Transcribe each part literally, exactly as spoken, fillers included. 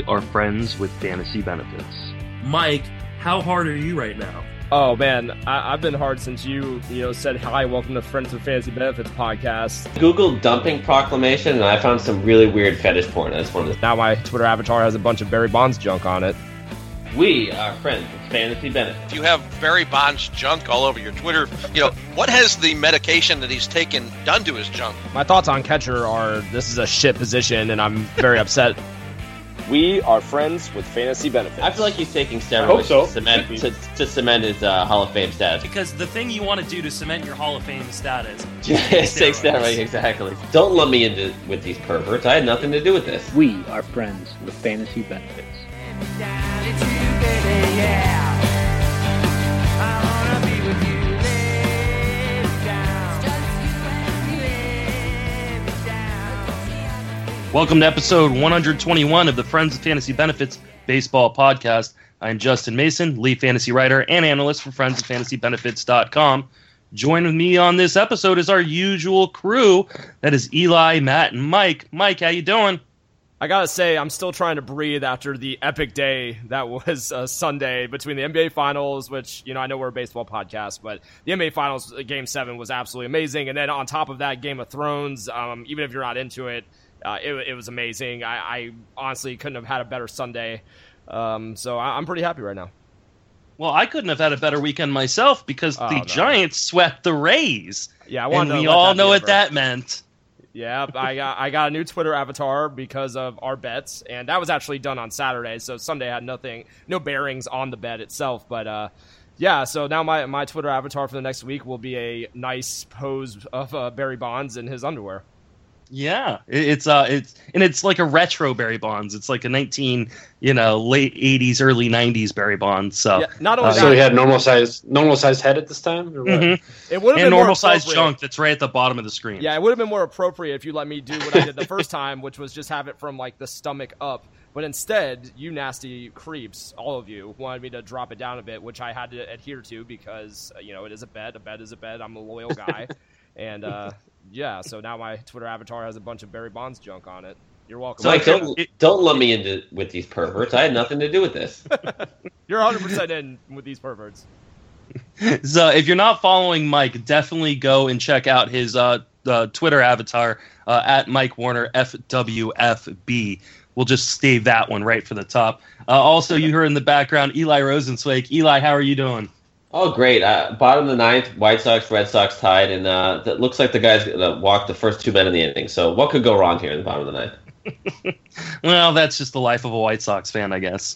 are friends with fantasy benefits. Mike, how hard are you right now? Oh man, I- I've been hard since you, you know, said hi, welcome to Friends with Fantasy Benefits podcast. Google dumping proclamation, and I found some really weird fetish porn. That's one of the. Now my Twitter avatar has a bunch of Barry Bonds junk on it. We are friends with fantasy benefits. You have Barry Bonds junk all over your Twitter. You know, what has the medication that he's taken done to his junk? My thoughts on catcher are this is a shit position, and I'm very upset. We are friends with fantasy benefits. I feel like he's taking steroids so. to, cement, to, to cement his uh, Hall of Fame status. Because the thing you want to do to cement your Hall of Fame status Yes, take steroids, exactly. Don't lump me into with these perverts. I had nothing to do with this. We are friends with fantasy benefits. Welcome to episode one twenty-one of the Friends of Fantasy Benefits Baseball Podcast. I'm Justin Mason, lead fantasy writer and analyst for friends of fantasy benefits dot com. Join with me on this episode is our usual crew. That is Eli, Matt, and Mike. Mike, how you doing? I gotta say, I'm still trying to breathe after the epic day that was uh, Sunday between the N B A Finals, which, you know, I know we're a baseball podcast, but the N B A Finals Game seven was absolutely amazing. And then on top of that, Game of Thrones, um, even if you're not into it, Uh, it, it was amazing. I, I honestly couldn't have had a better Sunday. Um, so I, I'm pretty happy right now. Well, I couldn't have had a better weekend myself because Oh, the no. Giants swept the Rays. Yeah, I and wanted to we let all that know be what over. that meant. Yeah, I got I got a new Twitter avatar because of our bets, and that was actually done on Saturday. So Sunday had nothing, no bearings on the bet itself. But uh, yeah, so now my my Twitter avatar for the next week will be a nice pose of uh, Barry Bonds in his underwear. Yeah, it- it's uh, it's and it's like a retro Barry Bonds. It's like a nineteen, you know, late eighties, early nineties Barry Bonds. So, Yeah, not only Uh, that, So he had normal size, normal size head at this time, or what? mhm. it would have and been more normal size appropriate. junk that's right at the bottom of the screen. Yeah, it would have been more appropriate if you let me do what I did the first time, which was just have it from like the stomach up. But instead, you nasty creeps, all of you, wanted me to drop it down a bit, which I had to adhere to because, uh, you know, it is a bet. A bet is a bet. I'm a loyal guy. and, uh, yeah, so now my Twitter avatar has a bunch of Barry Bonds junk on it. You're welcome. Mike, So- don't, don't lump me into with these perverts. I had nothing to do with this. You're one hundred percent in with these perverts. So if you're not following Mike, definitely go and check out his uh, uh, Twitter avatar uh, at Mike Warner F W F B. We'll just stave that one right for the top. Uh, also, you heard in the background Eli Rosenzweig. Eli, how are you doing? Oh, great. Uh, bottom of the ninth, White Sox, Red Sox tied, and uh, it looks like the guys that walked the first two men in the inning. So what could go wrong here in the bottom of the ninth? Well, that's just the life of a White Sox fan, I guess.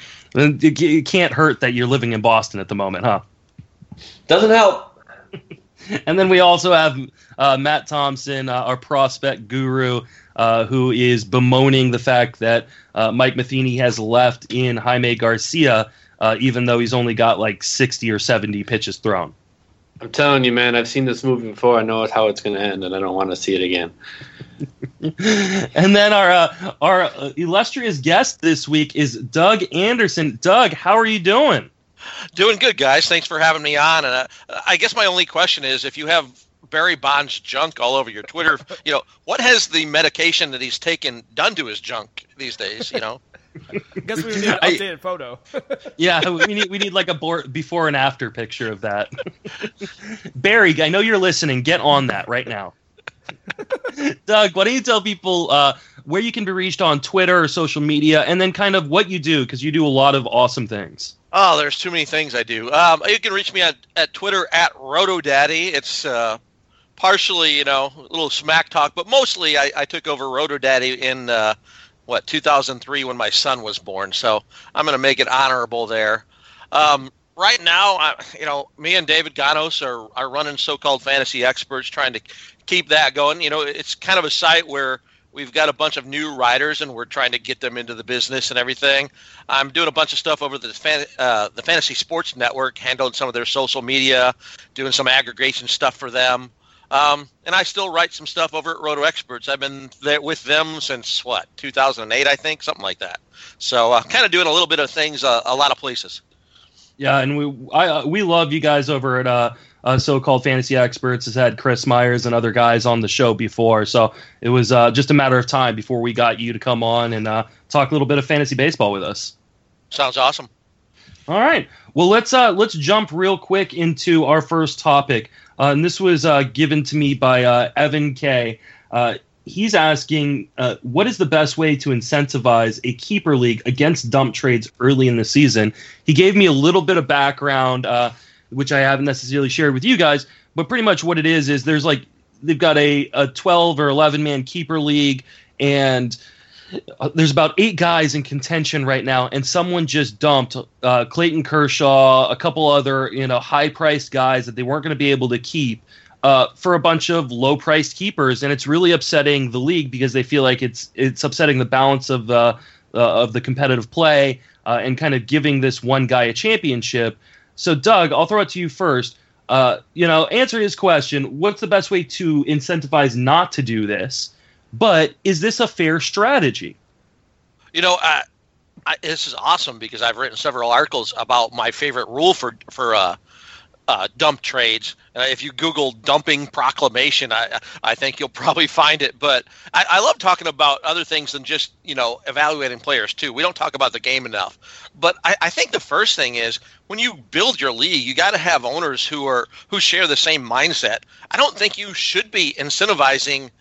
It it can't hurt that you're living in Boston at the moment, huh? Doesn't help. And then we also have uh, Matt Thompson, uh, our prospect guru, uh, who is bemoaning the fact that uh, Mike Matheny has left in Jaime Garcia, uh, even though he's only got like sixty or seventy pitches thrown. I'm telling you, man, I've seen this movie before. I know how it's going to end, and I don't want to see it again. And then our uh, our uh, illustrious guest this week is Doug Anderson. Doug, how are you doing? Doing good, guys. Thanks for having me on. And uh, I guess my only question is, if you have Barry Bonds junk all over your Twitter, you know, what has the medication that he's taken done to his junk these days? You know, I guess we would need an I- updated photo. Yeah, we need we need like a bor- before and after picture of that. Barry, I know you're listening. Get on that right now. Doug, why don't you tell people uh, where you can be reached on Twitter or social media, and then kind of what you do, because you do a lot of awesome things. oh, there's too many things I do. Um, you can reach me at, at Twitter at RotoDaddy. It's uh, partially, you know, a little smack talk, but mostly I, I took over RotoDaddy in uh, what two thousand three when my son was born. So I'm going to make it honorable there. Um, right now, I, you know, me and David Ganos are, are running so-called fantasy experts, trying to keep that going. You know, it's kind of a site where we've got a bunch of new writers, and we're trying to get them into the business and everything. I'm doing a bunch of stuff over the fan, uh, the Fantasy Sports Network, handling some of their social media, doing some aggregation stuff for them. Um, and I still write some stuff over at Roto Experts. I've been there with them since, what, two thousand eight, I think, something like that. So uh, kind of doing a little bit of things uh, a lot of places. Yeah, and we I, uh, we love you guys over at uh, uh, so-called fantasy experts, has had Chris Myers and other guys on the show before. So it was uh, just a matter of time before we got you to come on and uh, talk a little bit of fantasy baseball with us. Sounds awesome. All right. Well, let's uh, let's jump real quick into our first topic. Uh, and this was uh, given to me by uh, Evan K. Uh, he's asking, uh, what is the best way to incentivize a keeper league against dump trades early in the season? He gave me a little bit of background, uh, which I haven't necessarily shared with you guys, but pretty much what it is is there's like they've got a, a twelve or eleven man keeper league, and there's about eight guys in contention right now, and someone just dumped uh, Clayton Kershaw, a couple other you know high-priced guys that they weren't going to be able to keep uh, for a bunch of low-priced keepers, and it's really upsetting the league because they feel like it's it's upsetting the balance of the uh, of the competitive play uh, and kind of giving this one guy a championship. So, Doug, I'll throw it to you first. Uh, you know, answer his question. What's the best way to incentivize not to do this? But is this a fair strategy? You know, uh, I, this is awesome because I've written several articles about my favorite rule for for uh, uh, dump trades. Uh, if you Google dumping proclamation, I I think you'll probably find it. But I, I love talking about other things than just you know evaluating players too. We don't talk about the game enough. But I, I think the first thing is when you build your league, you got to have owners who are who share the same mindset. I don't think you should be incentivizing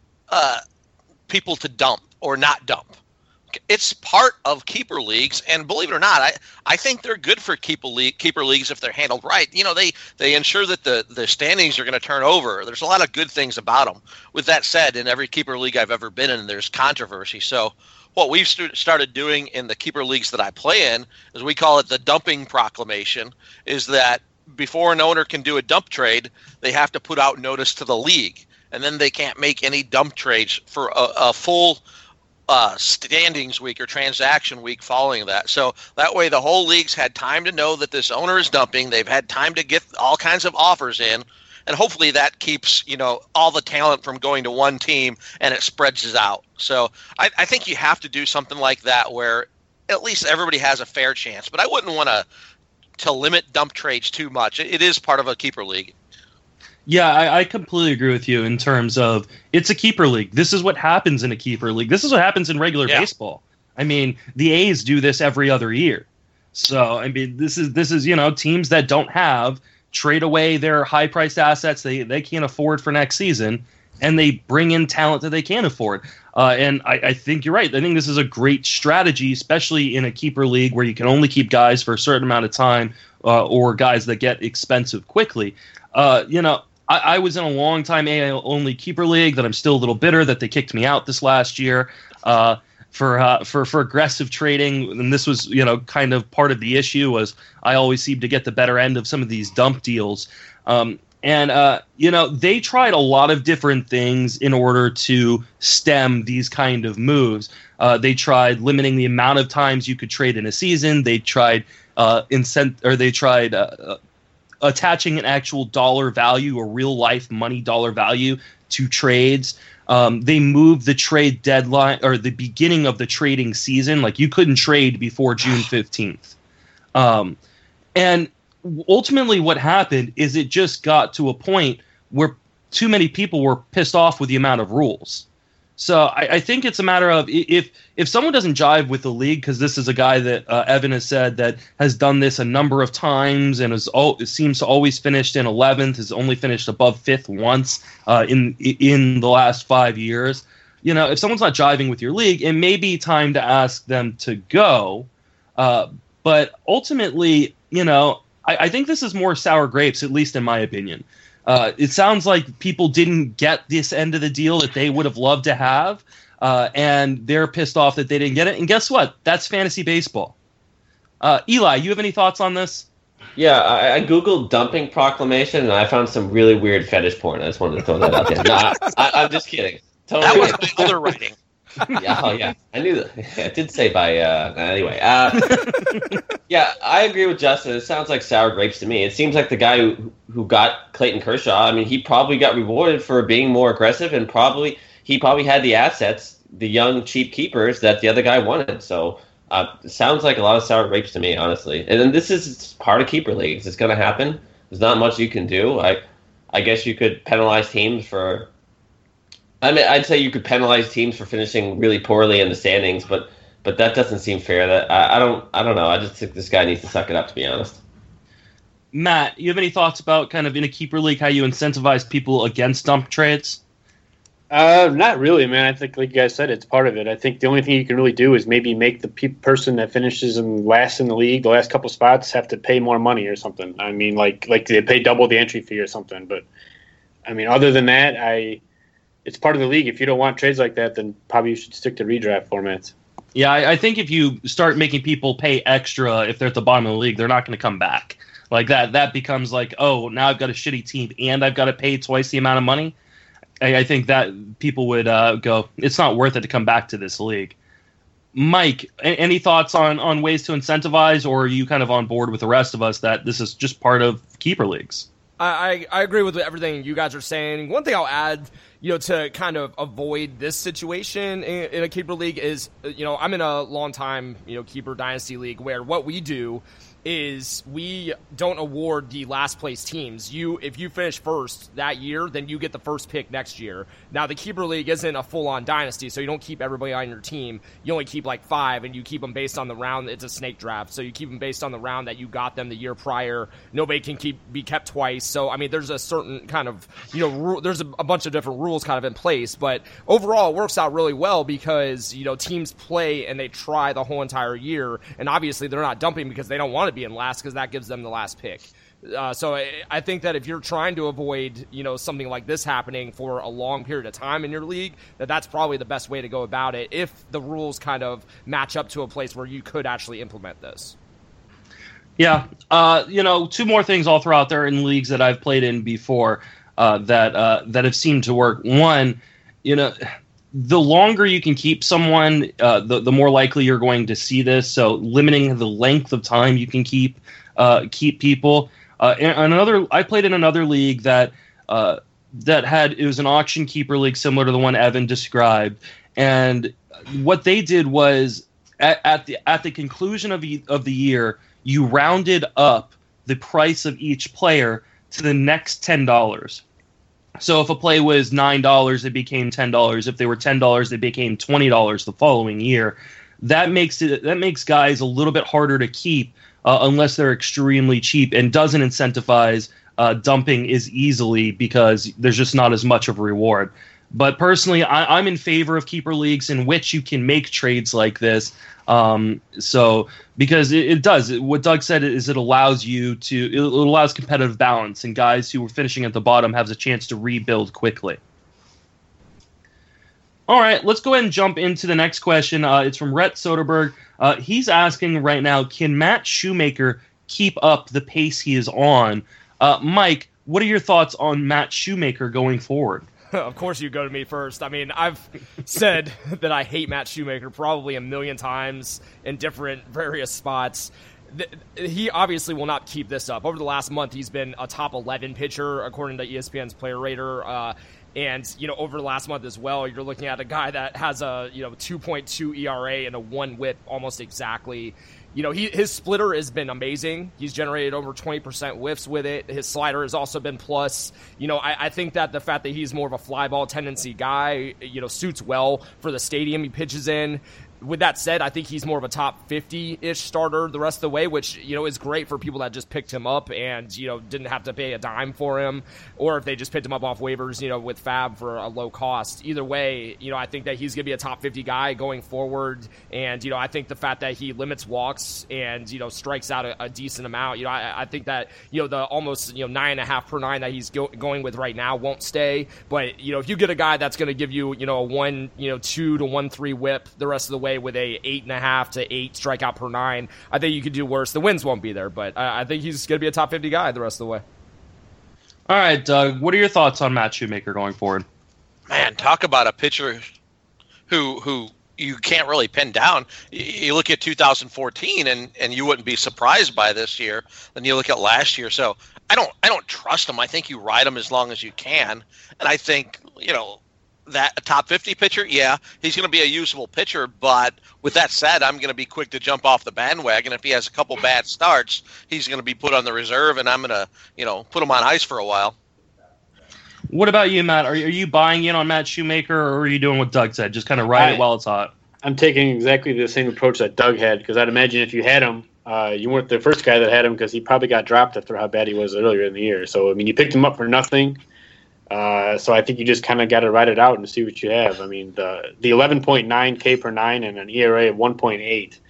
Uh, people to dump or not dump. It's part of keeper leagues, and believe it or not, I, I think they're good for keeper league keeper leagues if they're handled right. You know, they they ensure that the, the standings are going to turn over. There's a lot of good things about them. With that said, in every keeper league I've ever been in, there's controversy. So what we've st- started doing in the keeper leagues that I play in, is we call it the dumping proclamation, is that before an owner can do a dump trade, they have to put out notice to the league. And then they can't make any dump trades for a, a full uh, standings week or transaction week following that. So that way the whole league's had time to know that this owner is dumping. They've had time to get all kinds of offers in. And hopefully that keeps, you know, all the talent from going to one team and it spreads it out. So I, I think you have to do something like that where at least everybody has a fair chance. But I wouldn't want to to limit dump trades too much. It, it is part of a keeper league. Yeah, I, I completely agree with you in terms of it's a keeper league. This is what happens in a keeper league. This is what happens in regular yeah. baseball. I mean, the A's do this every other year. So, I mean, this is this is, you know, teams that don't have trade away their high-priced assets they, they can't afford for next season, and they bring in talent that they can afford. Uh, and I, I think you're right. I think this is a great strategy, especially in a keeper league where you can only keep guys for a certain amount of time uh, or guys that get expensive quickly. Uh, you know, I, I was in a long-time A L-only keeper league that I'm still a little bitter that they kicked me out this last year uh, for uh, for for aggressive trading. And this was, you know, kind of part of the issue was I always seemed to get the better end of some of these dump deals. Um, and, uh, you know, they tried a lot of different things in order to stem these kind of moves. Uh, they tried limiting the amount of times you could trade in a season. They tried uh, incent or they tried uh, attaching an actual dollar value or real life money dollar value to trades. Um, they moved the trade deadline or the beginning of the trading season. Like you couldn't trade before June fifteenth. Um, and ultimately what happened is it just got to a point where too many people were pissed off with the amount of rules. So I, I think it's a matter of if if someone doesn't jive with the league, because this is a guy that uh, Evan has said that has done this a number of times and is all, it seems to always finished in eleventh, has only finished above fifth once uh, in in the last five years. You know, if someone's not jiving with your league, it may be time to ask them to go. Uh, but ultimately, you know, I, I think this is more sour grapes, at least in my opinion. Uh, it sounds like people didn't get this end of the deal that they would have loved to have, uh, and they're pissed off that they didn't get it. And guess what? That's fantasy baseball. Uh, Eli, you have any thoughts on this? Yeah, I, I Googled dumping proclamation, and I found some really weird fetish porn. I just wanted to throw that out there. No, I, I, I'm just kidding. Totally that was my other writing. Yeah, oh yeah, I knew that. It did say by uh, anyway. Uh, yeah, I agree with Justin. It sounds like sour grapes to me. It seems like the guy who who got Clayton Kershaw. I mean, he probably got rewarded for being more aggressive, and probably he probably had the assets, the young cheap keepers that the other guy wanted. So uh, it sounds like a lot of sour grapes to me, honestly. And then this is part of keeper leagues. It's going to happen. there's not much you can do. I I guess you could penalize teams for. I mean, I'd say you could penalize teams for finishing really poorly in the standings, but but that doesn't seem fair. That I, I don't I don't know. I just think this guy needs to suck it up, to be honest. Matt, you have any thoughts about kind of in a keeper league how you incentivize people against dump trades? Uh, not really, man. I think, like you guys said, it's part of it. I think the only thing you can really do is maybe make the pe- person that finishes in last in the league, the last couple spots, have to pay more money or something. I mean, like like they pay double the entry fee or something. But I mean, other than that, I it's part of the league. If you don't want trades like that, then probably you should stick to redraft formats. Yeah, I, I think if you start making people pay extra if they're at the bottom of the league, they're not going to come back. Like that, that becomes like, oh, now I've got a shitty team and I've got to pay twice the amount of money. I, I think that people would uh, go, it's not worth it to come back to this league. Mike, a- any thoughts on, on ways to incentivize, or are you kind of on board with the rest of us that this is just part of keeper leagues? I, I agree with everything you guys are saying. One thing I'll add, you know, to kind of avoid this situation in, in a keeper league is, you know, I'm in a long time, you know, keeper dynasty league where what we do is we don't award the last place teams. You, if you finish first that year, then you get the first pick next year. Now, the keeper league isn't a full-on dynasty, so you don't keep everybody on your team. You only keep like five, and you keep them based on the round. It's a snake draft, so you keep them based on the round that you got them the year prior. Nobody can keep be kept twice. So, I mean, there's a certain kind of, you know, ru- there's a, a bunch of different rules kind of in place, but overall, it works out really well because, you know, teams play and they try the whole entire year, and obviously they're not dumping because they don't want to be in last because that gives them the last pick. Uh, so I, I think that if you're trying to avoid, you know, something like this happening for a long period of time in your league, that that's probably the best way to go about it if the rules kind of match up to a place where you could actually implement this. Yeah, uh, you know, two more things I'll throw out there in leagues that I've played in before uh, that uh, that have seemed to work. One, you know, the longer you can keep someone, uh, the the more likely you're going to see this. So limiting the length of time you can keep uh, keep people. Uh, and another, I played in another league that uh, that had it was an auction keeper league similar to the one Evan described, and what they did was at, at the at the conclusion of the, of the year, you rounded up the price of each player to the next ten dollars. So if a play was nine dollars, it became ten dollars. If they were ten dollars, it became twenty dollars the following year. That makes it that makes guys a little bit harder to keep uh, unless they're extremely cheap, and doesn't incentivize uh, dumping as easily because there's just not as much of a reward. But personally, I, I'm in favor of keeper leagues in which you can make trades like this. Um, so because it, it does what Doug said is it allows you to it allows competitive balance, and guys who are finishing at the bottom have a chance to rebuild quickly. All right, let's go ahead and jump into the next question. Uh, it's from Rhett Soderberg. Uh, he's asking right now, can Matt Shoemaker keep up the pace he is on? Uh, Mike, what are your thoughts on Matt Shoemaker going forward? Of course you go to me first. I mean, I've said that I hate Matt Shoemaker probably a million times in different various spots. He obviously will not keep this up. Over the last month, he's been a top eleven pitcher, according to E S P N's Player Rater. Uh, and, you know, over the last month as well, you're looking at a guy that has a, you know, two point two E R A and a one whip almost exactly. You know, he, his splitter has been amazing. He's generated over twenty percent whiffs with it. His slider has also been plus. You know, I, I think that the fact that he's more of a fly ball tendency guy, you know, suits well for the stadium he pitches in. With that said, I think he's more of a top fifty-ish starter the rest of the way, which, you know, is great for people that just picked him up and, you know, didn't have to pay a dime for him, or if they just picked him up off waivers, you know, with Fab for a low cost. Either way, you know, I think that he's going to be a top fifty guy going forward, and, you know, I think the fact that he limits walks and, you know, strikes out a, a decent amount, you know, I, I think that, you know, the almost, you know, nine and a half per nine that he's go, going with right now won't stay, but, you know, if you get a guy that's going to give you, you know, a one, you know, two to one, three whip the rest of the way with a eight and a half to eight strikeout per nine, I think you could do worse. The wins won't be there, but I, I think he's going to be a top fifty guy the rest of the way. All right, Doug, what are your thoughts on Matt Shoemaker going forward? Man, talk about a pitcher who who you can't really pin down. You look at two thousand fourteen, and, and you wouldn't be surprised by this year. Then you look at last year. So I don't I don't trust him. I think you ride him as long as you can, and I think, you know, that a top fifty pitcher? Yeah, he's going to be a usable pitcher. But with that said, I'm going to be quick to jump off the bandwagon. If he has a couple bad starts, he's going to be put on the reserve, and I'm going to, you know, put him on ice for a while. What about you, Matt? Are, are you buying in on Matt Shoemaker, or are you doing what Doug said? Just kind of ride I, it while it's hot. I'm taking exactly the same approach that Doug had, because I'd imagine if you had him, uh, you weren't the first guy that had him, because he probably got dropped after how bad he was earlier in the year. So, I mean, you picked him up for nothing. Uh, so I think you just kind of got to ride it out and see what you have. I mean, the the eleven point nine K per nine and an E R A of one point eight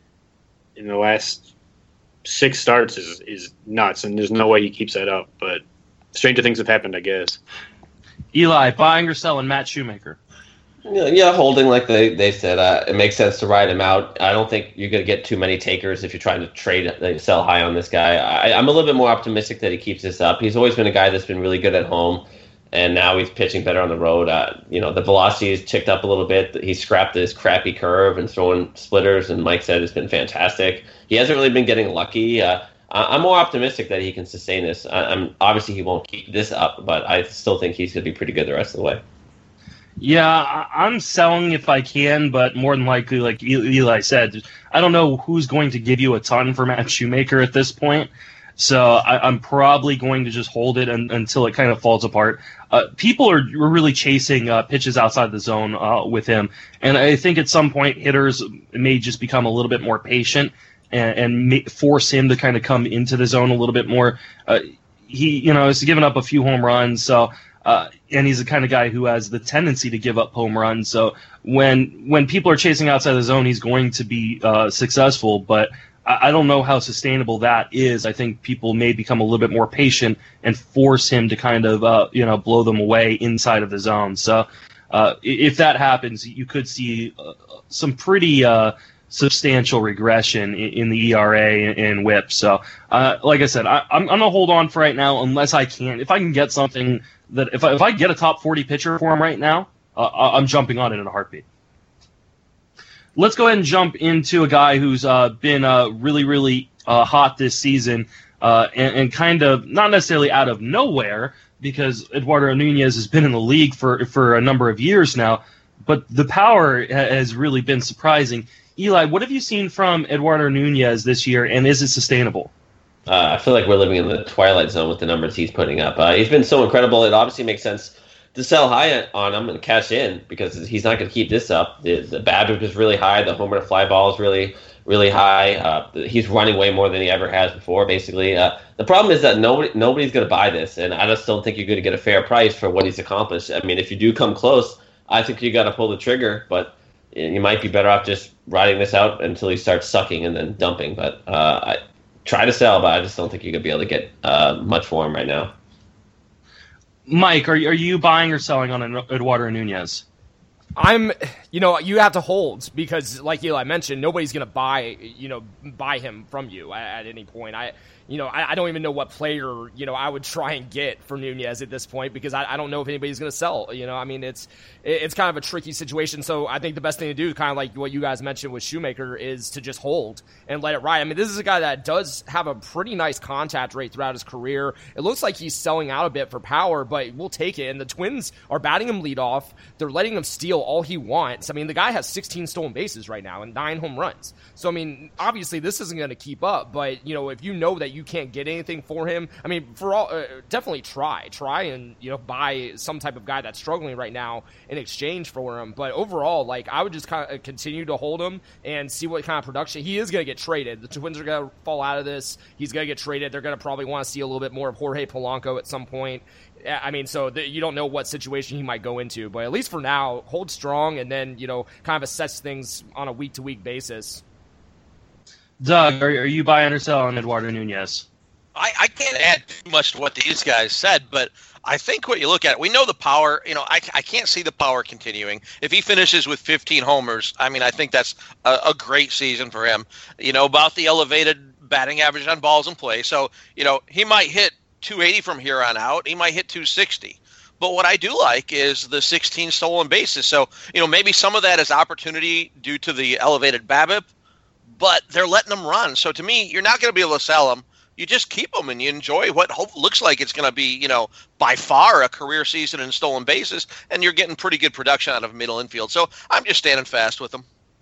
in the last six starts is, is nuts, and there's no way he keeps that up. But stranger things have happened, I guess. Eli, buying or selling Matt Shoemaker? Yeah, yeah, holding like they, they said. Uh, it makes sense to ride him out. I don't think you're going to get too many takers if you're trying to trade, like, sell high on this guy. I, I'm a little bit more optimistic that he keeps this up. He's always been a guy that's been really good at home, and now he's pitching better on the road. Uh, you know, the velocity has ticked up a little bit. He scrapped this crappy curve and throwing splitters, and Mike said it's been fantastic. He hasn't really been getting lucky. Uh, I'm more optimistic that he can sustain this. I'm obviously he won't keep this up, but I still think he's going to be pretty good the rest of the way. Yeah, I- I'm selling if I can, but more than likely, like Eli said, I don't know who's going to give you a ton for Matt Shoemaker at this point. So I, I'm probably going to just hold it un, until it kind of falls apart. Uh, people are really chasing uh, pitches outside the zone uh, with him, and I think at some point hitters may just become a little bit more patient and, and may force him to kind of come into the zone a little bit more. Uh, he, you know, has given up a few home runs, so uh, and he's the kind of guy who has the tendency to give up home runs. So when when people are chasing outside the zone, he's going to be uh, successful, but I don't know how sustainable that is. I think people may become a little bit more patient and force him to kind of, uh, you know, blow them away inside of the zone. So uh, if that happens, you could see uh, some pretty uh, substantial regression in, in the E R A and whip. So, uh, like I said, I, I'm, I'm going to hold on for right now unless I can. If I can get something that if I, if I get a top forty pitcher for him right now, uh, I'm jumping on it in a heartbeat. Let's go ahead and jump into a guy who's uh, been uh, really, really uh, hot this season uh, and, and kind of not necessarily out of nowhere because Eduardo Nunez has been in the league for, for a number of years now, but the power ha- has really been surprising. Eli, what have you seen from Eduardo Nunez this year, and is it sustainable? Uh, I feel like we're living in the twilight zone with the numbers he's putting up. Uh, he's been so incredible. It obviously makes sense to sell high on him and cash in because he's not going to keep this up. The, the BABIP is really high. The homer to fly ball is really, really high. Uh, he's running way more than he ever has before, basically. Uh, the problem is that nobody nobody's going to buy this, and I just don't think you're going to get a fair price for what he's accomplished. I mean, if you do come close, I think you got to pull the trigger, but you might be better off just riding this out until he starts sucking and then dumping. But uh, I try to sell, but I just don't think you're going to be able to get uh, much for him right now. Mike, are are you buying or selling on Eduardo Nunez? I'm, you know, you have to hold because, like Eli mentioned, nobody's going to buy, you know, buy him from you at, at any point. I, you know, I, I don't even know what player, you know, I would try and get for Nunez at this point because I, I don't know if anybody's going to sell. You know, I mean, it's it's kind of a tricky situation. So I think the best thing to do, kind of like what you guys mentioned with Shoemaker, is to just hold and let it ride. I mean, this is a guy that does have a pretty nice contact rate throughout his career. It looks like he's selling out a bit for power, but we'll take it. And the Twins are batting him leadoff. They're letting him steal all he wants. I mean, the guy has sixteen stolen bases right now and nine home runs. So, I mean, obviously this isn't going to keep up, but, you know, if you know that you can't get anything for him, I mean, for all, uh, definitely try. Try and, you know, buy some type of guy that's struggling right now in exchange for him. But overall, like, I would just kind of continue to hold him and see what kind of production. He is going to get traded. The Twins are going to fall out of this. He's going to get traded. They're going to probably want to see a little bit more of Jorge Polanco at some point. I mean, so the, you don't know what situation he might go into, but at least for now, hold strong and then, you know, kind of assess things on a week-to-week basis. Doug, are, are you buying or selling Eduardo Nunez? I, I can't add too much to what these guys said, but I think what you look at, we know the power, you know, I, I can't see the power continuing. If he finishes with fifteen homers, I mean, I think that's a, a great season for him. You know, about the elevated batting average on balls in play. So, you know, he might hit two eighty from here on out. He might hit two sixty. But what I do like is the sixteen stolen bases. So, you know, maybe some of that is opportunity due to the elevated BABIP, but they're letting them run. So to me, you're not going to be able to sell them. you just keep him and you enjoy what hope looks like it's going to be, you know, by far a career season in stolen bases, and you're getting pretty good production out of middle infield. So I'm just standing fast with him.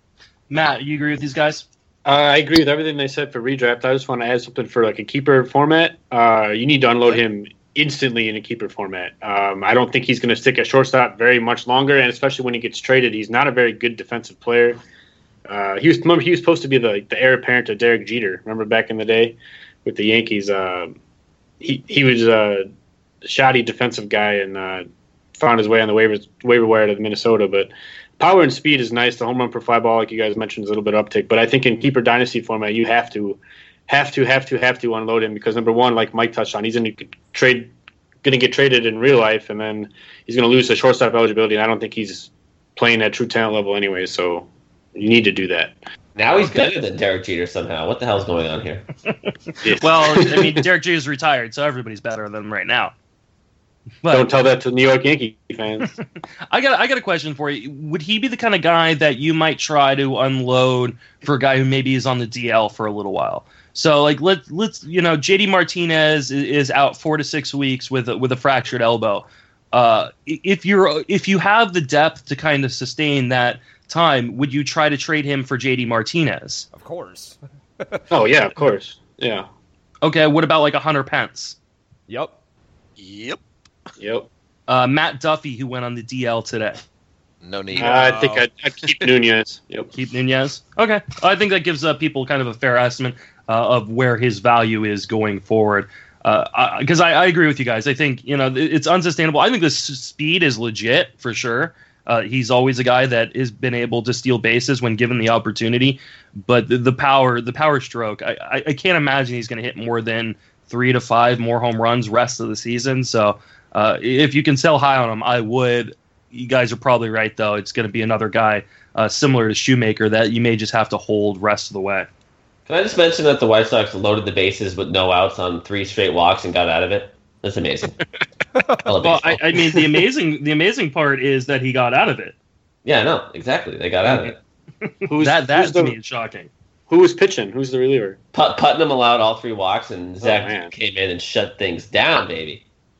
Matt, you agree with these guys? Uh, I agree with everything they said for redraft. I just want to add something for like a keeper format. Uh, you need to unload him instantly in a keeper format. Um, I don't think he's going to stick at shortstop very much longer, and especially when he gets traded, he's not a very good defensive player. Uh, he was remember he was supposed to be the the heir apparent to Derek Jeter. Remember back in the day with the Yankees, uh, he he was a shoddy defensive guy and uh, found his way on the waivers waiver wire to Minnesota, but. Power and speed is nice. The home run per fly ball, like you guys mentioned, is a little bit uptick. But I think in keeper dynasty format, you have to, have to, have to, have to unload him because number one, like Mike touched on, he's going to trade, going to get traded in real life, and then he's going to lose the shortstop eligibility. And I don't think he's playing at true talent level anyway. So you need to do that. Now he's better than Derek Jeter somehow. What the hell's going on here? Well, I mean, Derek Jeter's retired, so everybody's better than him right now. But, don't tell that to New York Yankee fans. I got I got a question for you. Would he be the kind of guy that you might try to unload for a guy who maybe is on the D L for a little while? So like let's let's you know J D Martinez is, is out four to six weeks with a, with a fractured elbow. Uh, if you're if you have the depth to kind of sustain that time, would you try to trade him for J D Martinez? Of course. Oh yeah, of course. Yeah. Okay. What about like a Hunter Pence? Yep. Yep. Yep. Uh, Matt Duffy, who went on the D L today. No need. Uh, I think I'd, I'd keep Nunez. Yep. Keep Nunez. Okay. I think that gives uh, people kind of a fair estimate uh, of where his value is going forward. Because uh, I, I, I agree with you guys. I think you know it's unsustainable. I think the s- speed is legit for sure. Uh, he's always a guy that has been able to steal bases when given the opportunity. But the, the power, the power stroke, I, I, I can't imagine he's going to hit more than three to five more home runs rest of the season. So. Uh, if you can sell high on him, I would. You guys are probably right, though. It's going to be another guy uh, similar to Shoemaker that you may just have to hold rest of the way. Can I just mention that the White Sox loaded the bases with no outs on three straight walks and got out of it? That's amazing. I love well, I, I mean, the amazing the amazing part is that he got out of it. Yeah, no, exactly. They got out of it. Who's, that that who's to the, me is shocking. Who was pitching? Who's the reliever? Put, Putnam allowed all three walks, and Zach man. came in and shut things down, baby.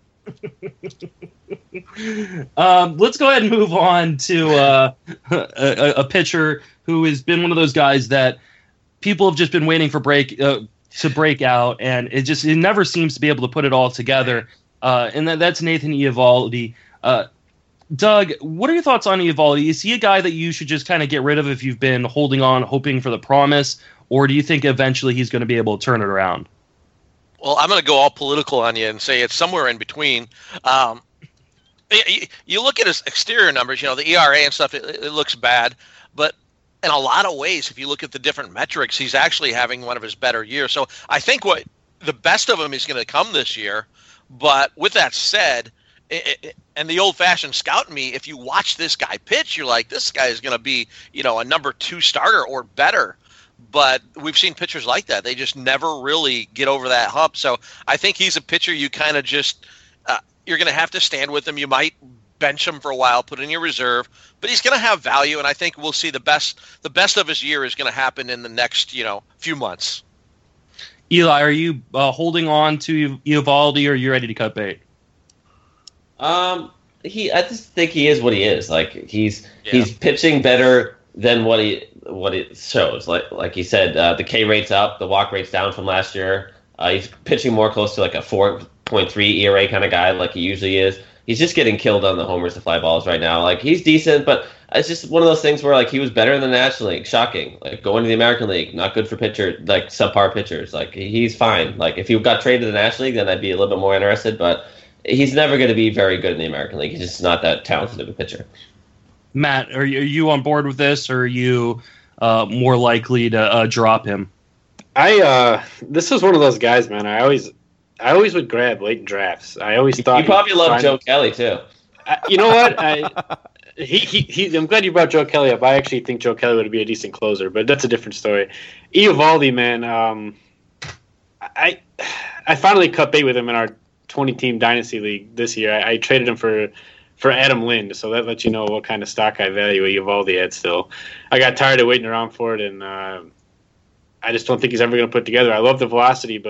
um, let's go ahead and move on to uh, a, a pitcher who has been one of those guys that people have just been waiting for break uh, to break out, and it just it never seems to be able to put it all together. Uh, and that, that's Nathan Eovaldi. Uh, Doug, what are your thoughts on Eovaldi? Is he a guy that you should just kind of get rid of if you've been holding on, hoping for the promise, or do you think eventually he's going to be able to turn it around? Well, I'm going to go all political on you and say it's somewhere in between. Um, you, you look at his exterior numbers, you know, the E R A and stuff, it, it looks bad. But in a lot of ways, if you look at the different metrics, he's actually having one of his better years. So I think what the best of him is going to come this year. But with that said, it, it, and the old-fashioned scout in me, if you watch this guy pitch, you're like, this guy is going to be, you know, a number two starter or better. But we've seen pitchers like that. They just never really get over that hump. So I think he's a pitcher you kind of just uh, – you're going to have to stand with him. You might bench him for a while, put in your reserve. But he's going to have value, and I think we'll see the best the best of his year is going to happen in the next, you know, few months. Eli, are you uh, holding on to Eovaldi, or are you ready to cut bait? Um, he. I just think he is what he is. Like he's Yeah. he's pitching better than what he what it shows. Like like he said, uh, the K rate's up, the walk rate's down from last year. Uh, he's pitching more close to like a four point three E R A kind of guy, like he usually is. He's just getting killed on the homers to fly balls right now. Like he's decent, but it's just one of those things where like he was better in the National League. Shocking. Like going to the American League, not good for pitcher, like subpar pitchers. Like he's fine. Like if he got traded to the National League, then I'd be a little bit more interested. But he's never going to be very good in the American League. He's just not that talented of a pitcher. Matt, are you, are you on board with this, or are you uh, more likely to uh, drop him? I uh, this is one of those guys, man. I always, I always would grab late in drafts. I always thought You probably love find, Joe Kelly too. I, you know what? I he, he he. I'm glad you brought Joe Kelly up. I actually think Joe Kelly would be a decent closer, but that's a different story. Eovaldi, man. Um, I I finally cut bait with him in our twenty-team dynasty league this year. I, I traded him for. for Adam Lind, so that lets you know what kind of stock I value Eovaldi at still. I got tired of waiting around for it, and uh, I just don't think he's ever going to put together. I love the velocity, but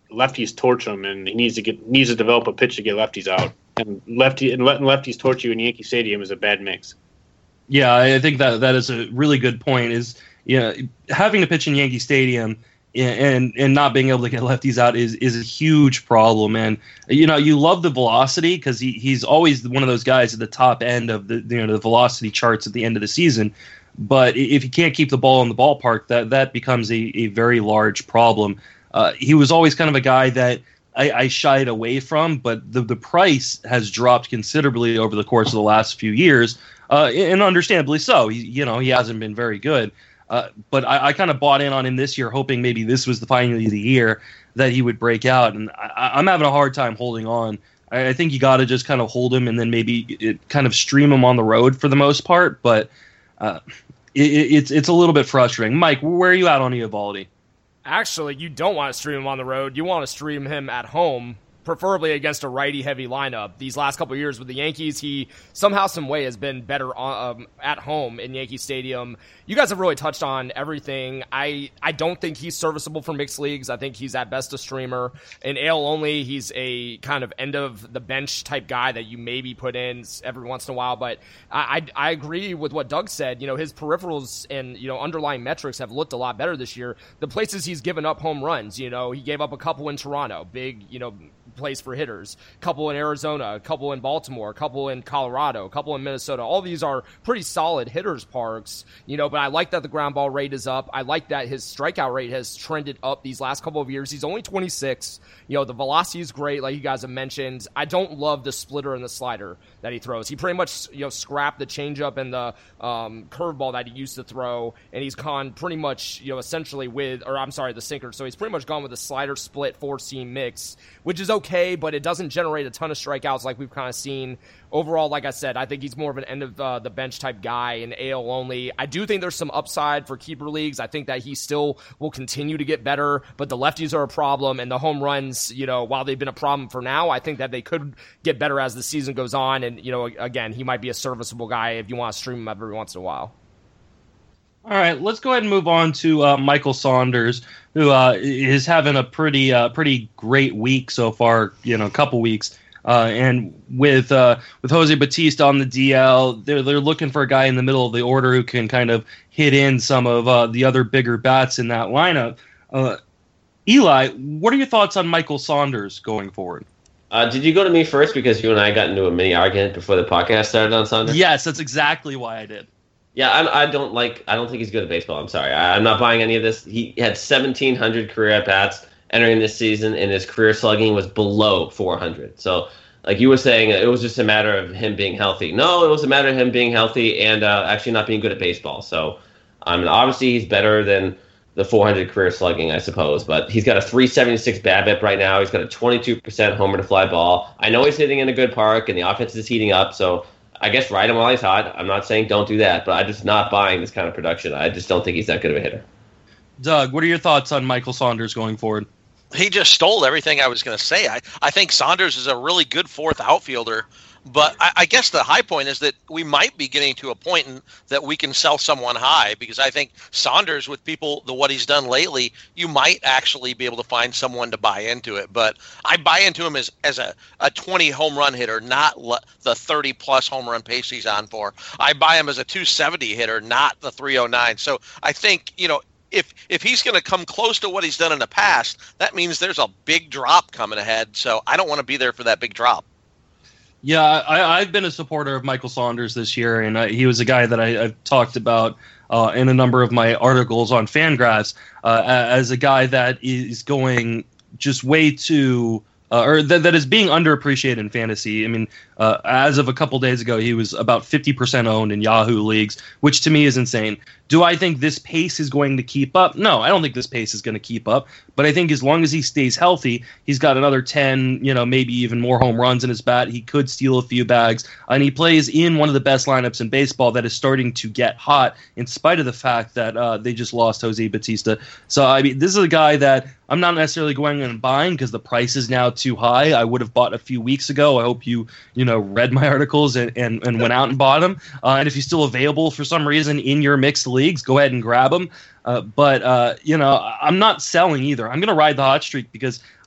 lefties torch him, and he needs to get needs to develop a pitch to get lefties out. And lefty and letting lefties torch you in Yankee Stadium is a bad mix. Yeah, I think that that is a really good point. Is you know, having to pitch in Yankee Stadium and and not being able to get lefties out is is a huge problem. And you know, you love the velocity because he, he's always one of those guys at the top end of the you know the velocity charts at the end of the season. But if you can't keep the ball in the ballpark, that that becomes a, a very large problem. Uh, he was always kind of a guy that I, I shied away from, but the the price has dropped considerably over the course of the last few years, uh, and understandably so. He, you know, he hasn't been very good. Uh, but I, I kind of bought in on him this year, hoping maybe this was the finally the year that he would break out. And I, I'm having a hard time holding on. I, I think you got to just kind of hold him and then maybe it, kind of stream him on the road for the most part. But uh, it, it's it's a little bit frustrating. Mike, where are you at on Eovaldi? Actually, you don't want to stream him on the road. You want to stream him at home, preferably against a righty-heavy lineup. These last couple of years with the Yankees, he somehow, some way has been better on, um, at home in Yankee Stadium. You guys have really touched on everything. I, I don't think he's serviceable for mixed leagues. I think he's at best a streamer. In A L only, he's a kind of end-of-the-bench type guy that you maybe put in every once in a while. But I, I, I agree with what Doug said. You know, his peripherals and, you know, underlying metrics have looked a lot better this year. The places he's given up home runs, you know, he gave up a couple in Toronto, big, you know, place for hitters, a couple in Arizona, a couple in Baltimore, a couple in Colorado, a couple in Minnesota. All these are pretty solid hitters parks, you know, but I like that the ground ball rate is up. I like that his strikeout rate has trended up these last couple of years. He's only twenty-six. You know, the velocity is great, like you guys have mentioned. I don't love the splitter and the slider that he throws. He pretty much, you know, scrapped the changeup and the um, curveball that he used to throw, and he's gone pretty much, you know, essentially with, or I'm sorry, the sinker. So he's pretty much gone with a slider split four-seam mix, which is okay, but it doesn't generate a ton of strikeouts like we've kind of seen. Overall, like I said, I think he's more of an end-of-the-bench type guy in A L only. I do think there's some upside for keeper leagues. I think that he still will continue to get better, but the lefties are a problem, and the home runs, you know, while they've been a problem for now, I think that they could get better as the season goes on, and, you know, again, he might be a serviceable guy if you want to stream him every once in a while. All right, let's go ahead and move on to uh, Michael Saunders, who uh, is having a pretty uh, pretty great week so far, you know, a couple weeks. Uh, and with uh, with Jose Bautista on the D L, they're they're looking for a guy in the middle of the order who can kind of hit in some of uh, the other bigger bats in that lineup. Uh, Eli, what are your thoughts on Michael Saunders going forward? Uh, did you go to me first because you and I got into a mini argument before the podcast started on Saunders? Yes, that's exactly why I did. Yeah, I, I don't like. I don't think he's good at baseball. I'm sorry. I, I'm not buying any of this. He had seventeen hundred career at bats entering this season, and his career slugging was below four hundred. So, like you were saying, it was just a matter of him being healthy. No, it was a matter of him being healthy and uh, actually not being good at baseball. So, I mean, obviously he's better than the four hundred career slugging, I suppose. But he's got a three seventy-six BABIP right now. He's got a twenty-two percent homer to fly ball. I know he's hitting in a good park, and the offense is heating up. So, I guess ride him while he's hot. I'm not saying don't do that, but I'm just not buying this kind of production. I just don't think he's that good of a hitter. Doug, what are your thoughts on Michael Saunders going forward? He just stole everything I was going to say. I, I think Saunders is a really good fourth outfielder, but I, I guess the high point is that we might be getting to a point in, that we can sell someone high, because I think Saunders, with people, the what he's done lately, you might actually be able to find someone to buy into it. But I buy into him as, as a, a twenty home run hitter, not le- the thirty plus home run pace he's on for. I buy him as a two seventy hitter, not the three oh nine. So I think, you know, If if he's going to come close to what he's done in the past, that means there's a big drop coming ahead. So I don't want to be there for that big drop. Yeah, I, I've been a supporter of Michael Saunders this year, and I, he was a guy that I, I've talked about uh, in a number of my articles on Fangraphs uh, as a guy that is going just way too uh, or that, that is being underappreciated in fantasy. I mean, uh, as of a couple days ago, he was about fifty percent owned in Yahoo leagues, which to me is insane. Do I think this pace is going to keep up? No, I don't think this pace is going to keep up. But I think as long as he stays healthy, he's got another ten, you know, maybe even more home runs in his bat. He could steal a few bags. And he plays in one of the best lineups in baseball that is starting to get hot in spite of the fact that uh, they just lost Jose Bautista. So, I mean, this is a guy that I'm not necessarily going and buying because the price is now too high. I would have bought a few weeks ago. I hope you, you know, read my articles and, and, and went out and bought him. Uh, and if he's still available for some reason in your mixed leagues, go ahead and grab him. Uh, but, uh, you know, I'm not selling either. I'm going to ride the hot streak because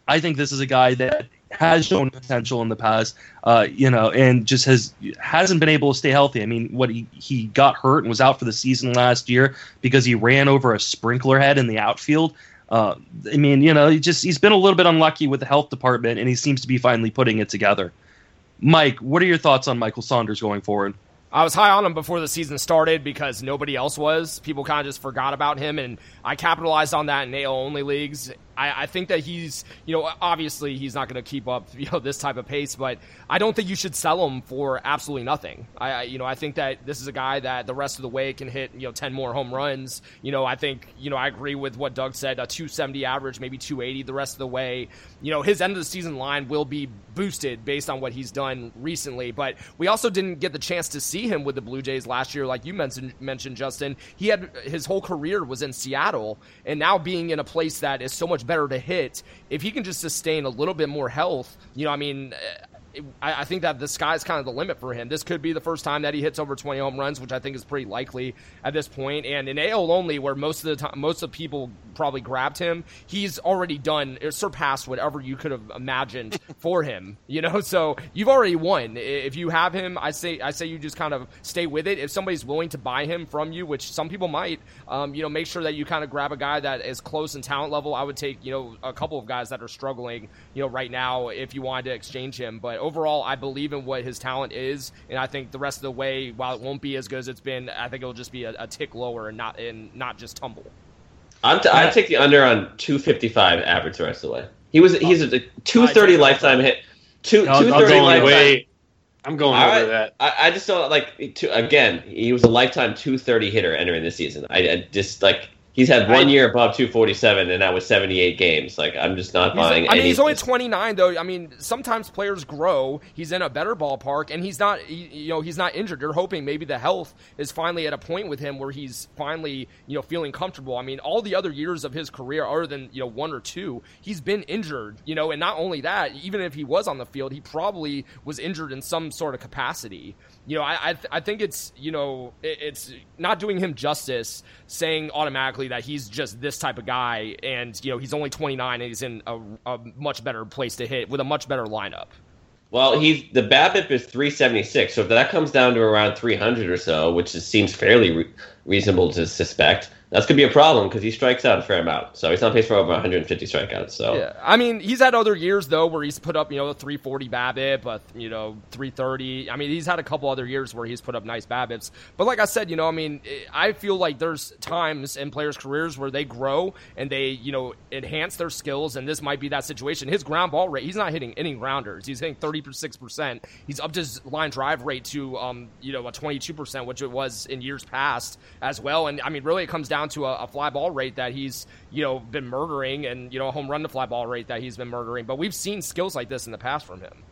I think this is a guy that has shown potential in the past, uh, you know, and just has hasn't been able to stay healthy. I mean, what he, he got hurt and was out for the season last year because he ran over a sprinkler head in the outfield. Uh, I mean, you know, he just he's been a little bit unlucky with the health department, and he seems to be finally putting it together. Mike, what are your thoughts on Michael Saunders going forward? I was high on him before the season started because nobody else was. People kind of just forgot about him, and I capitalized on that in A L-only leagues. I, I think that he's, you know, obviously he's not going to keep up, you know, this type of pace, but I don't think you should sell him for absolutely nothing. I, I you know, I think that this is a guy that the rest of the way can hit, you know, ten more home runs. You know, I think, you know, I agree with what Doug said, a two seventy average, maybe two eighty the rest of the way. You know, his end of the season line will be boosted based on what he's done recently, but we also didn't get the chance to see him with the Blue Jays last year, like you mentioned, mentioned Justin. He had his whole career was in Seattle, and now being in a place that is so much better to hit, if he can just sustain a little bit more health, you know, I mean, I, I think that the sky's kind of the limit for him. This could be the first time that he hits over twenty home runs, which I think is pretty likely at this point. And in A L only, where most of the time, most of the people probably grabbed him, he's already done, surpassed whatever you could have imagined for him. You know, so you've already won. If you have him, I say, I say you just kind of stay with it. If somebody's willing to buy him from you, which some people might, um, you know, make sure that you kind of grab a guy that is close in talent level. I would take, you know, a couple of guys that are struggling, you know, right now if you wanted to exchange him, but overall, I believe in what his talent is, and I think the rest of the way, while it won't be as good as it's been, I think it'll just be a, a tick lower and not and not just tumble. I'm t- I take the under on two fifty-five average the rest of the way. He was he's a two thirty lifetime hit. Two I'll, two I'll thirty go lifetime. way, I'm going All over right. that. I, I just don't like. To, again, he was a lifetime two thirty hitter entering this season. I, I just like. He's had one year above two forty-seven, and that was seventy-eight games. Like, I'm just not He's, buying. I mean, any he's only twenty-nine, though. I mean, sometimes players grow. He's in a better ballpark, and he's not. He, you know, he's not injured. You're hoping maybe the health is finally at a point with him where he's finally, you know, feeling comfortable. I mean, all the other years of his career, other than you know one or two, he's been injured. You know, and not only that, even if he was on the field, he probably was injured in some sort of capacity. You know, I I, th- I think it's you know it, it's not doing him justice saying automatically that he's just this type of guy, and you know he's only twenty-nine and he's in a, a much better place to hit with a much better lineup. Well, he's the BABIP is three seventy-six, so if that comes down to around three hundred or so, which is, seems fairly re- reasonable to suspect, that's going to be a problem because he strikes out a fair amount. So he's on pace for over one hundred fifty strikeouts. So yeah, I mean, he's had other years though where he's put up you know a three forty BABIP, but you know three thirty. I mean, he's had a couple other years where he's put up nice BABIPs. But like I said, you know, I mean, I feel like there's times in players' careers where they grow and they you know enhance their skills, and this might be that situation. His ground ball rate, he's not hitting any grounders. He's hitting thirty-six percent. He's upped his line drive rate to um you know a twenty-two percent, which it was in years past as well. And I mean, really, it comes down to a, a fly ball rate that he's you know been murdering, and you know a home run to fly ball rate that he's been murdering. But we've seen skills like this in the past from him.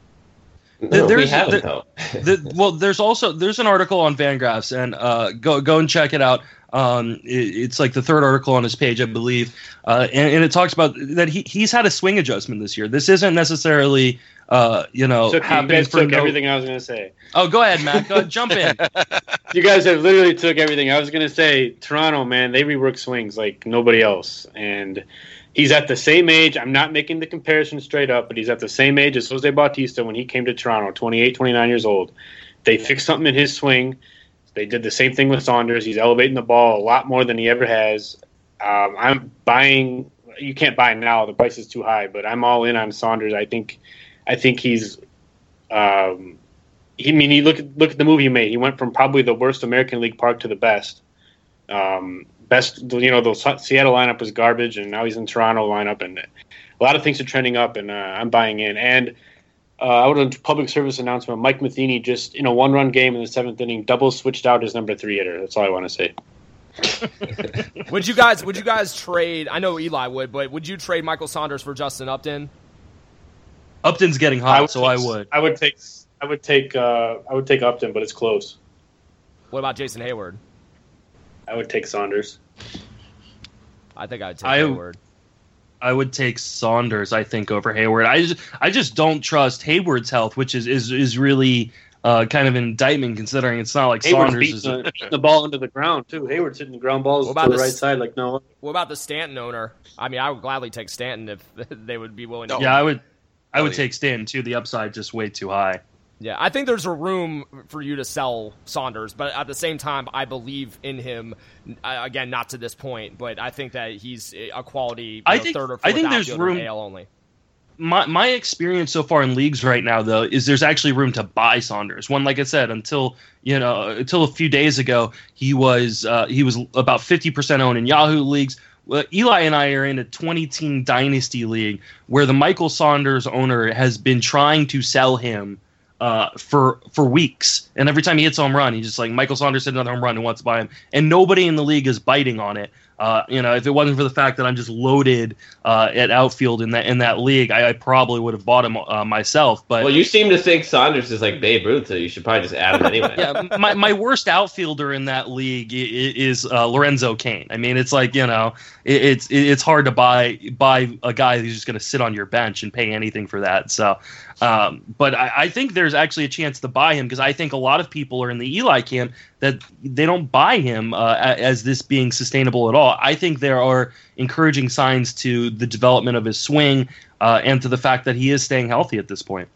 no, There's- we haven't the- though. the, well, there's also there's an article on Fangraphs, and uh, go go and check it out. Um, it, it's like the third article on his page, I believe, uh, and, and it talks about that he he's had a swing adjustment this year. This isn't necessarily uh, you know Took, you happening guys for took no. everything I was going to say. Oh, go ahead, Matt. Go, jump in. You guys have literally took everything. I was going to say, Toronto, man, they rework swings like nobody else. And he's at the same age. I'm not making the comparison straight up, but he's at the same age as Jose Bautista when he came to Toronto, twenty-eight, twenty-nine years old. They fixed something in his swing. They did the same thing with Saunders. He's elevating the ball a lot more than he ever has. Um, I'm buying – you can't buy now. The price is too high, but I'm all in on Saunders. I think I think he's um, – I mean, you look at look at the move he made. He went from probably the worst American League park to the best. Um, best, you know, the Seattle lineup was garbage, and now he's in Toronto lineup, and a lot of things are trending up, and uh, I'm buying in. And uh, out of a public service announcement, Mike Matheny just in a one-run game in the seventh inning, double switched out his number three hitter. That's all I want to say. Would you guys would you guys trade? I know Eli would, but would you trade Michael Saunders for Justin Upton? Upton's getting I hot, would so take, I would. I would take. I would take. Uh, I would take Upton, but it's close. What about Jason Hayward? I would take Saunders. I think I'd take I- Hayward. I would take Saunders, I think, over Hayward. I just, I just don't trust Hayward's health, which is is, is really uh, kind of an indictment considering it's not like Hayward's Saunders beating is. the, beating the ball into the ground too. Hayward's hitting the ground balls What to about the the right s- side like no. What about the Stanton owner? I mean, I would gladly take Stanton if they would be willing to. No. Yeah, I would. I would Oh, yeah. take Stanton too. The upside just way too high. Yeah, I think there's a room for you to sell Saunders, but at the same time, I believe in him. Uh, again, not to this point, but I think that he's a quality you I know, think- third or fourth I think there's outfielder room- A L only. My my experience so far in leagues right now, though, is there's actually room to buy Saunders. One, like I said, until you know, until a few days ago, he was uh, he was about fifty percent owned in Yahoo leagues. Well, Eli and I are in a twenty-team dynasty league where the Michael Saunders owner has been trying to sell him uh, for for weeks, and every time he hits a home run, he's just like, Michael Saunders hit another home run and wants to buy him, and nobody in the league is biting on it. Uh, you know, if it wasn't for the fact that I'm just loaded uh, at outfield in that in that league, I, I probably would have bought him uh, myself. But Well, you seem to think Saunders is like Babe Ruth, so you should probably just add him anyway. yeah, my, my worst outfielder in that league i- i- is uh, Lorenzo Cain. I mean, it's like, you know, it, it's it's hard to buy buy a guy who's just going to sit on your bench and pay anything for that. So, um, but I, I think there's actually a chance to buy him because I think a lot of people are in the Eli camp that they don't buy him uh, as this being sustainable at all. I think there are encouraging signs to the development of his swing uh, and to the fact that he is staying healthy at this point.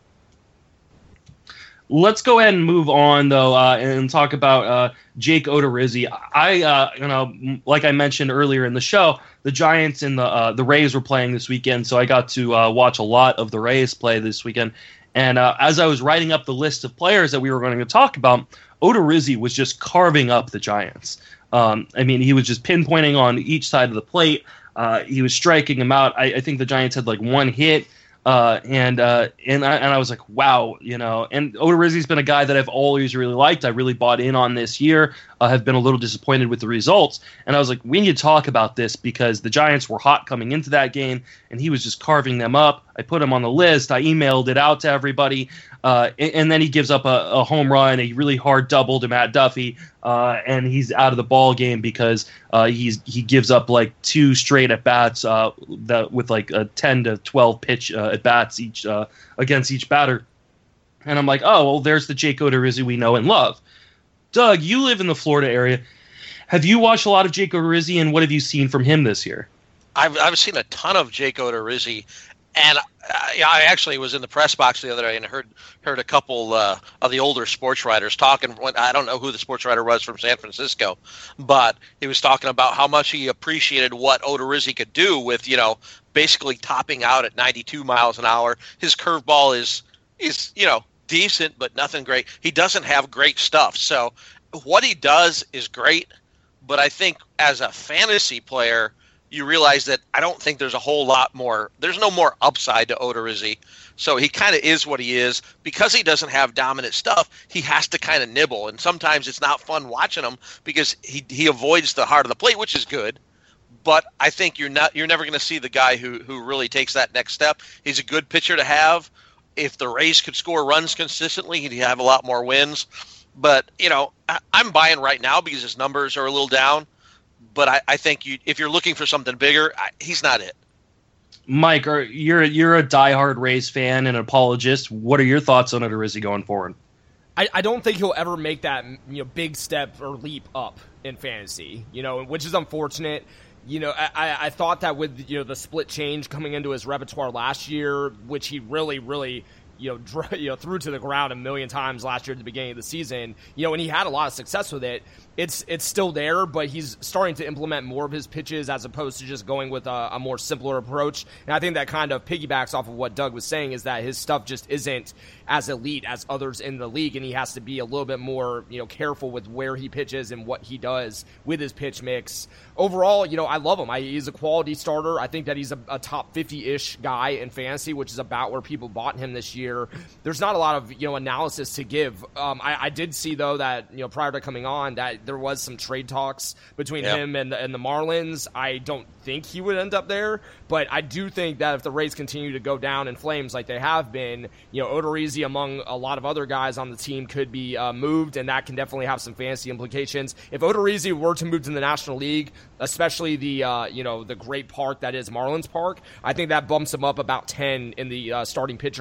Let's go ahead and move on, though, uh, and talk about uh, Jake Odorizzi. I, uh, you know, like I mentioned earlier in the show, the Giants and the uh, the Rays were playing this weekend, so I got to uh, watch a lot of the Rays play this weekend. And uh, as I was writing up the list of players that we were going to talk about, Odorizzi was just carving up the Giants. Um, I mean, he was just pinpointing on each side of the plate. Uh, he was striking them out. I, I think the Giants had like one hit. Uh, and uh, and I, and I was like, wow, you know. And Odorizzi's been a guy that I've always really liked. I really bought in on this year. I uh, have been a little disappointed with the results. And I was like, we need to talk about this because the Giants were hot coming into that game, and he was just carving them up. I put him on the list. I emailed it out to everybody. Uh, and, and then he gives up a, a home run, a really hard double to Matt Duffy, uh, and he's out of the ball game because uh, he's he gives up like two straight at bats uh, that with like a ten to twelve pitch uh, at bats each uh, against each batter. And I'm like, oh well, there's the Jake Odorizzi we know and love. Doug, you live in the Florida area. Have you watched a lot of Jake Odorizzi, and what have you seen from him this year? I've I've seen a ton of Jake Odorizzi, and I, I actually was in the press box the other day and heard heard a couple uh, of the older sports writers talking. When, I don't know who the sports writer was from San Francisco, but he was talking about how much he appreciated what Odorizzi could do with, you know, basically topping out at ninety-two miles an hour. His curveball is is you know decent, but nothing great. He doesn't have great stuff. So what he does is great, but I think as a fantasy player, you realize that I don't think there's a whole lot more. There's no more upside to Odorizzi. So he kind of is what he is. Because he doesn't have dominant stuff, he has to kind of nibble. And sometimes it's not fun watching him because he he avoids the heart of the plate, which is good. But I think you're not you're never going to see the guy who, who really takes that next step. He's a good pitcher to have. If the Rays could score runs consistently, he'd have a lot more wins. But, you know, I, I'm buying right now because his numbers are a little down. But I, I think you, if you're looking for something bigger, I, he's not it. Mike, are, you're you're a diehard Rays fan and an apologist. What are your thoughts on Odorizzi going forward? I, I don't think he'll ever make that, you know, big step or leap up in fantasy, you know, which is unfortunate. You know, I, I thought that with, you know, the split change coming into his repertoire last year, which he really, really, you know, dr- you know, threw to the ground a million times last year at the beginning of the season, you know, and he had a lot of success with it. It's it's still there, but he's starting to implement more of his pitches as opposed to just going with a, a more simpler approach. And I think that kind of piggybacks off of what Doug was saying, is that his stuff just isn't as elite as others in the league, and he has to be a little bit more, you know, careful with where he pitches and what he does with his pitch mix. Overall, you know, I love him. I, he's a quality starter. I think that he's a, a top fifty-ish guy in fantasy, which is about where people bought him this year. There's not a lot of, you know, analysis to give. Um, I, I did see, though, that, you know, prior to coming on, that there was some trade talks between Yep. him and the, and the Marlins. I don't think he would end up there, but I do think that if the Rays continue to go down in flames like they have been, you know, Odorizzi, among a lot of other guys on the team, could be uh, moved, and that can definitely have some fantasy implications. If Odorizzi were to move to the National League, especially the uh, you know the great park that is Marlins Park, I think that bumps him up about ten in the uh, starting pitcher ranks,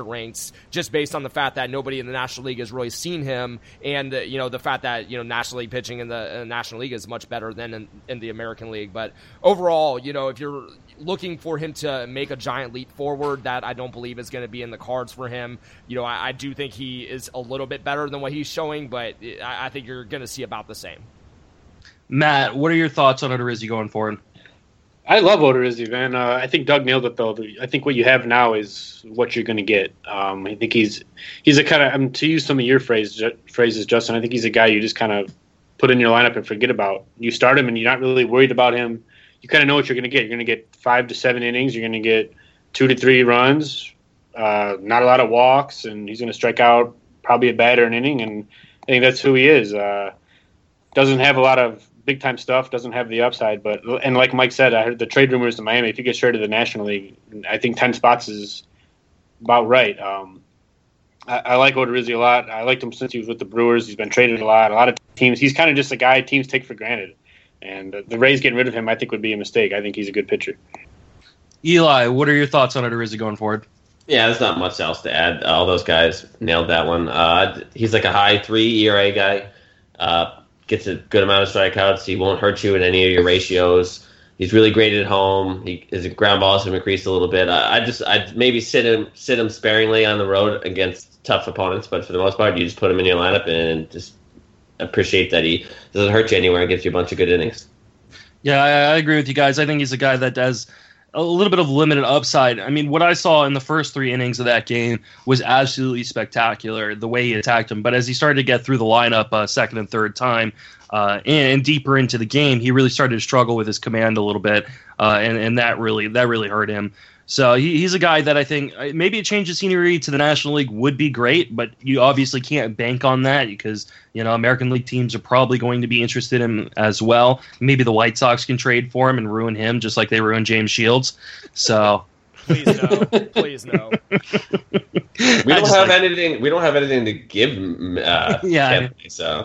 leagues just based on the fact that nobody in the National League has really seen him, and uh, you know the fact that you know National League pitching in the, in the National League is much better than in, in the American League. But overall, you know, if you're looking for him to make a giant leap forward, that I don't believe is going to be in the cards for him. You know, I, I do think he is a little bit better than what he's showing, but I, I think you're going to see about the same. Matt, what are your thoughts on Odorizzi going forward? I love Odorizzi, man. Uh, I think Doug nailed it, though. I think what you have now is what you're going to get. Um, I think he's he's a kind of, um, to use some of your phrase, ju- phrases, Justin, I think he's a guy you just kind of put in your lineup and forget about. You start him and you're not really worried about him. You kind of know what you're going to get. You're going to get five to seven innings. You're going to get two to three runs, uh, not a lot of walks, and he's going to strike out probably a batter an inning, and I think that's who he is. Uh, doesn't have a lot of big-time stuff, doesn't have the upside, but and like Mike said, I heard the trade rumors in Miami. If he gets traded to the National League, I think ten spots is about right. Um, I, I like Odorizzi a lot. I liked him since he was with the Brewers. He's been traded a lot. A lot of teams. He's kind of just a guy teams take for granted, and the Rays getting rid of him, I think, would be a mistake. I think he's a good pitcher. Eli, what are your thoughts on Odorizzi going forward? Yeah, there's not much else to add. All those guys nailed that one. Uh, he's like a high three E R A guy. Uh, gets a good amount of strikeouts. He won't hurt you in any of your ratios. He's really great at home. He, his ground balls have increased a little bit. I, I just I'd maybe sit him sit him sparingly on the road against tough opponents, but for the most part, you just put him in your lineup and just appreciate that he doesn't hurt you anywhere and gives you a bunch of good innings. Yeah, I, I agree with you guys. I think he's a guy that has a little bit of limited upside. I mean, what I saw in the first three innings of that game was absolutely spectacular, the way he attacked him. But as he started to get through the lineup uh, second and third time uh, and, and deeper into the game, he really started to struggle with his command a little bit, uh, and, and that really that really hurt him. So he, he's a guy that I think maybe a change of scenery to the National League would be great, but you obviously can't bank on that because, you know, American League teams are probably going to be interested in him as well. Maybe the White Sox can trade for him and ruin him just like they ruined James Shields. So please no, please no. We don't have like, anything. We don't have anything to give. Uh, yeah. Kempe, so.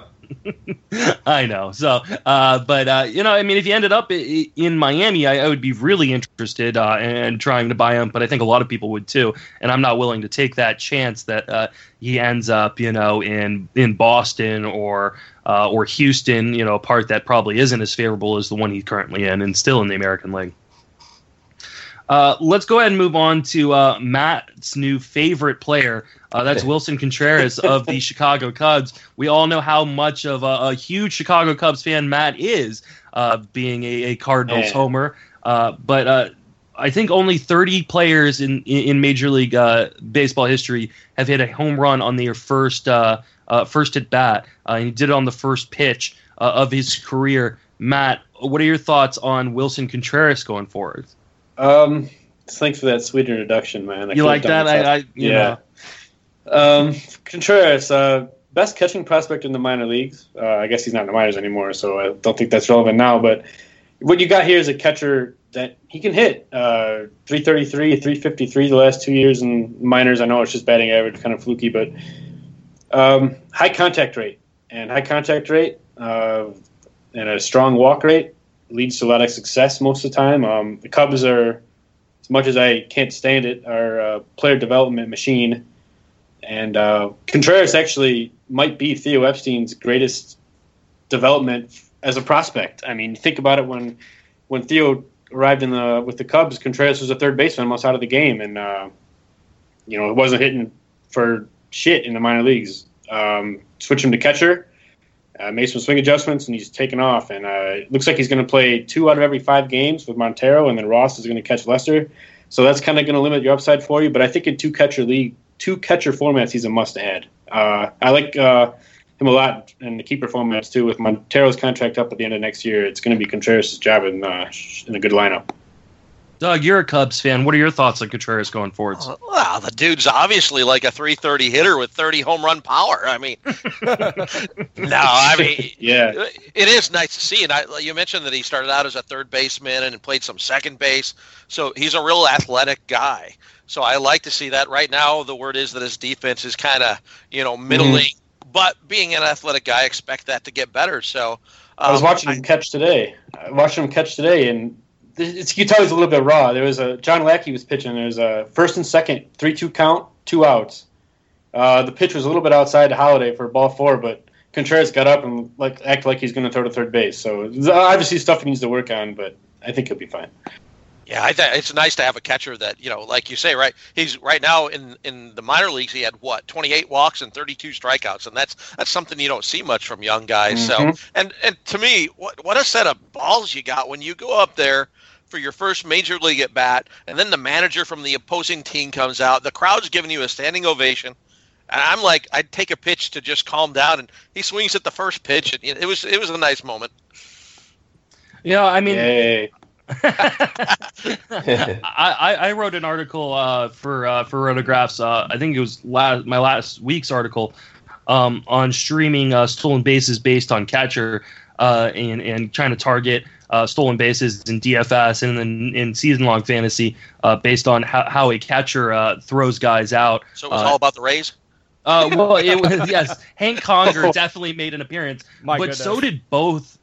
I know. So, uh, but, uh, you know, I mean, if you ended up in Miami, I, I would be really interested uh, in trying to buy him, but I think a lot of people would too. And I'm not willing to take that chance that uh, he ends up, you know, in, in Boston or uh, or Houston, you know, a part that probably isn't as favorable as the one he's currently in and still in the American League. Uh, let's go ahead and move on to uh, Matt's new favorite player. Uh, that's Wilson Contreras of the Chicago Cubs. We all know how much of a, a huge Chicago Cubs fan Matt is, uh, being a, a Cardinals yeah. homer. Uh, but uh, I think only thirty players in, in Major League uh, Baseball history have hit a home run on their first uh, uh, first at bat. Uh, and he did it on the first pitch uh, of his career. Matt, what are your thoughts on Wilson Contreras going forward? Um, thanks for that sweet introduction, man. I you like that? I, I you yeah. Um, Contreras, uh, best catching prospect in the minor leagues. Uh, I guess he's not in the minors anymore, so I don't think that's relevant now. But what you got here is a catcher that he can hit. Uh, three thirty-three, three fifty-three the last two years in minors. I know it's just batting average, kind of fluky, but um, high contact rate and high contact rate uh, and a strong walk rate leads to a lot of success most of the time. Um, the Cubs are, as much as I can't stand it, are a player development machine. And uh, Contreras actually might be Theo Epstein's greatest development as a prospect. I mean, think about it. When when Theo arrived in the with the Cubs, Contreras was a third baseman almost out of the game, and uh, you know, it wasn't hitting for shit in the minor leagues. Um, switch him to catcher. Uh, made some swing adjustments, and he's taken off. And uh, it looks like he's going to play two out of every five games with Montero, and then Ross is going to catch Lester. So that's kind of going to limit your upside for you. But I think in two catcher league, two catcher formats, he's a must-add. Uh, I like uh, him a lot in the keeper formats too. With Montero's contract up at the end of next year, it's going to be Contreras' job in uh, in a good lineup. Doug, you're a Cubs fan. What are your thoughts on Contreras going forward? Well, the dude's obviously like a three thirty hitter with thirty home run power. I mean, no, I mean, yeah, it is nice to see. And I, you mentioned that he started out as a third baseman and played some second base. So he's a real athletic guy. So I like to see that. Right now, the word is that his defense is kind of, you know, middling. Mm-hmm. But being an athletic guy, I expect that to get better. So um, I was watching him I, catch today. I watched him catch today, and it's, you can tell he's a little bit raw. There was a John Lackey was pitching. There was a first and second, three two count, two outs. Uh, the pitch was a little bit outside Holiday for ball four, but Contreras got up and like acted like he's going to throw to third base. So obviously stuff he needs to work on, but I think he'll be fine. Yeah, I think it's nice to have a catcher that, you know, like you say, right? He's right now in, in the minor leagues. He had what, twenty-eight walks and thirty-two strikeouts, and that's that's something you don't see much from young guys. Mm-hmm. So, and and to me, what what a set of balls you got when you go up there for your first major league at bat, and then the manager from the opposing team comes out. The crowd's giving you a standing ovation. And I'm like, I'd take a pitch to just calm down, and he swings at the first pitch, and it was it was a nice moment. Yeah, I mean, Yay. I, I wrote an article uh, for uh, for Rotographs. Uh, I think it was last, my last week's article um, on streaming uh, stolen bases based on catcher uh, and and trying to target uh, stolen bases in D F S and then in season long fantasy uh, based on how, how a catcher uh, throws guys out. So it was uh, all about the Rays. Uh, well, it was yes. Hank Conger definitely made an appearance, My but goodness. so did both.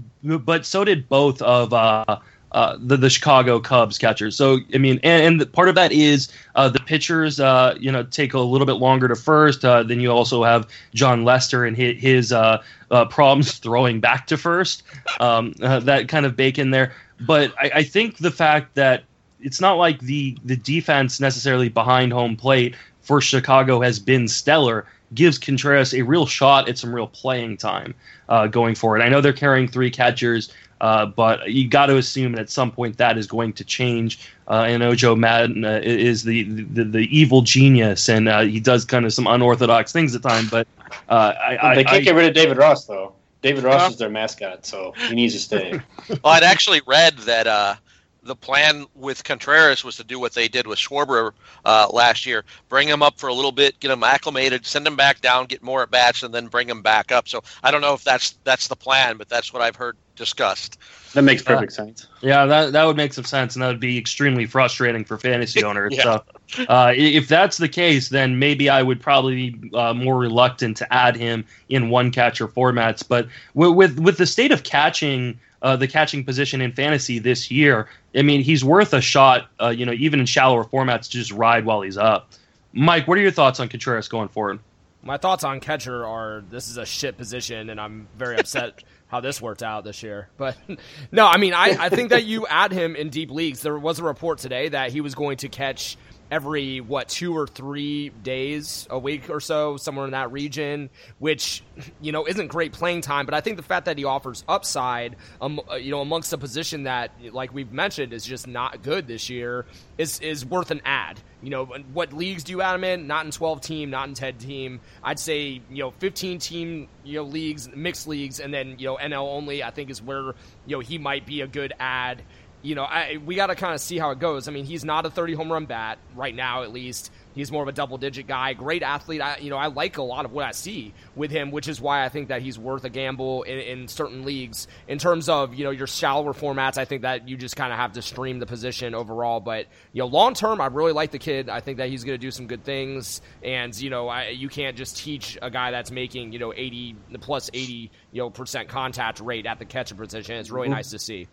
But so did both of uh, uh, the the Chicago Cubs catchers. So I mean, and, and the, part of that is uh, the pitchers. Uh, you know, take a little bit longer to first. Uh, then you also have John Lester and his, his uh, uh, problems throwing back to first. Um, uh, that kind of bake in there. But I, I think the fact that it's not like the the defense necessarily behind home plate for Chicago has been stellar, gives Contreras a real shot at some real playing time uh, going forward. I know they're carrying three catchers, uh, but you got to assume at some point that is going to change. Uh, and Ojo Madden uh, is the, the the evil genius, and uh, he does kind of some unorthodox things at times. But uh, I, They can't I, get rid of David Ross, though. David Ross Yeah. is their mascot, so he needs to stay. Well, I'd actually read that uh, the plan with Contreras was to do what they did with Schwarber uh, last year: bring him up for a little bit, get him acclimated, send him back down, get more at bats, and then bring him back up. So I don't know if that's that's the plan, but that's what I've heard discussed. That makes perfect sense. Yeah, that that would make some sense, and that would be extremely frustrating for fantasy owners. Yeah. So, uh, if that's the case, then maybe I would probably be uh, more reluctant to add him in one catcher formats. But with with, with the state of catching, uh, the catching position in fantasy this year, I mean, he's worth a shot. Uh, you know, even in shallower formats, to just ride while he's up. Mike, what are your thoughts on Contreras going forward? My thoughts on catcher are this is a shit position, and I'm very upset how this worked out this year. But no, I mean, I, I think that you add him in deep leagues. There was a report today that he was going to catch every, what, two or three days a week or so, somewhere in that region, which, you know, isn't great playing time. But I think the fact that he offers upside, um, you know, amongst a position that, like we've mentioned, is just not good this year, is is worth an add. You know, what leagues do you add him in? Not in twelve team, not in ten team. I'd say, you know, fifteen team, you know, leagues, mixed leagues, and then, you know, N L only, I think is where, you know, he might be a good add. You know, I, we got to kind of see how it goes. I mean, he's not a thirty home run bat right now, at least. He's more of a double-digit guy, great athlete. I, you know, I like a lot of what I see with him, which is why I think that he's worth a gamble in, in certain leagues. In terms of, you know, your shallower formats, I think that you just kind of have to stream the position overall. But, you know, long-term, I really like the kid. I think that he's going to do some good things. And, you know, I, you can't just teach a guy that's making, you know, eighty plus eighty, you know, percent contact rate at the catcher position. It's really mm-hmm. nice to see.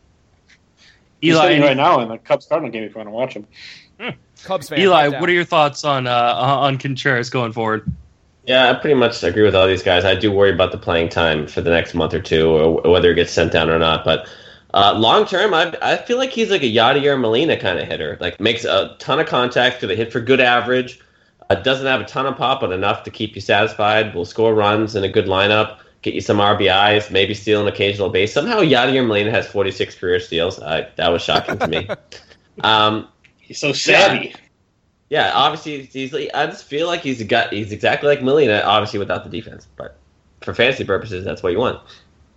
He's Eli, playing right now in the Cubs Cardinal game if you want to watch him. Cubs fan. Eli, what are your thoughts on uh, on Contreras going forward? Yeah, I pretty much agree with all these guys. I do worry about the playing time for the next month or two, or whether it gets sent down or not. But uh, long term, I I feel like he's like a Yadier Molina kind of hitter. Like makes a ton of contact, going to hit for good average. Uh, doesn't have a ton of pop, but enough to keep you satisfied. Will score runs in a good lineup. Get you some R B Is, maybe steal an occasional base. Somehow Yadier Molina has forty-six career steals. Uh, that was shocking to me. Um, he's so savvy. Yeah, yeah, obviously he's. I just feel like he's got. He's exactly like Molina, obviously without the defense. But for fantasy purposes, that's what you want.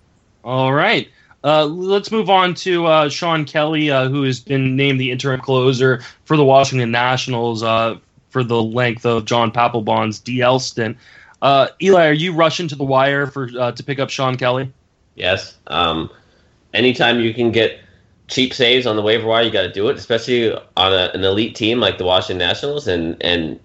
All right. Uh, let's move on to uh, Sean Kelly, uh, who has been named the interim closer for the Washington Nationals uh, for the length of John Papelbon's D L stint. Uh, Eli, are you rushing to the wire for uh, to pick up Sean Kelly? Yes. Um, anytime you can get cheap saves on the waiver wire, you got to do it, especially on a, an elite team like the Washington Nationals. And and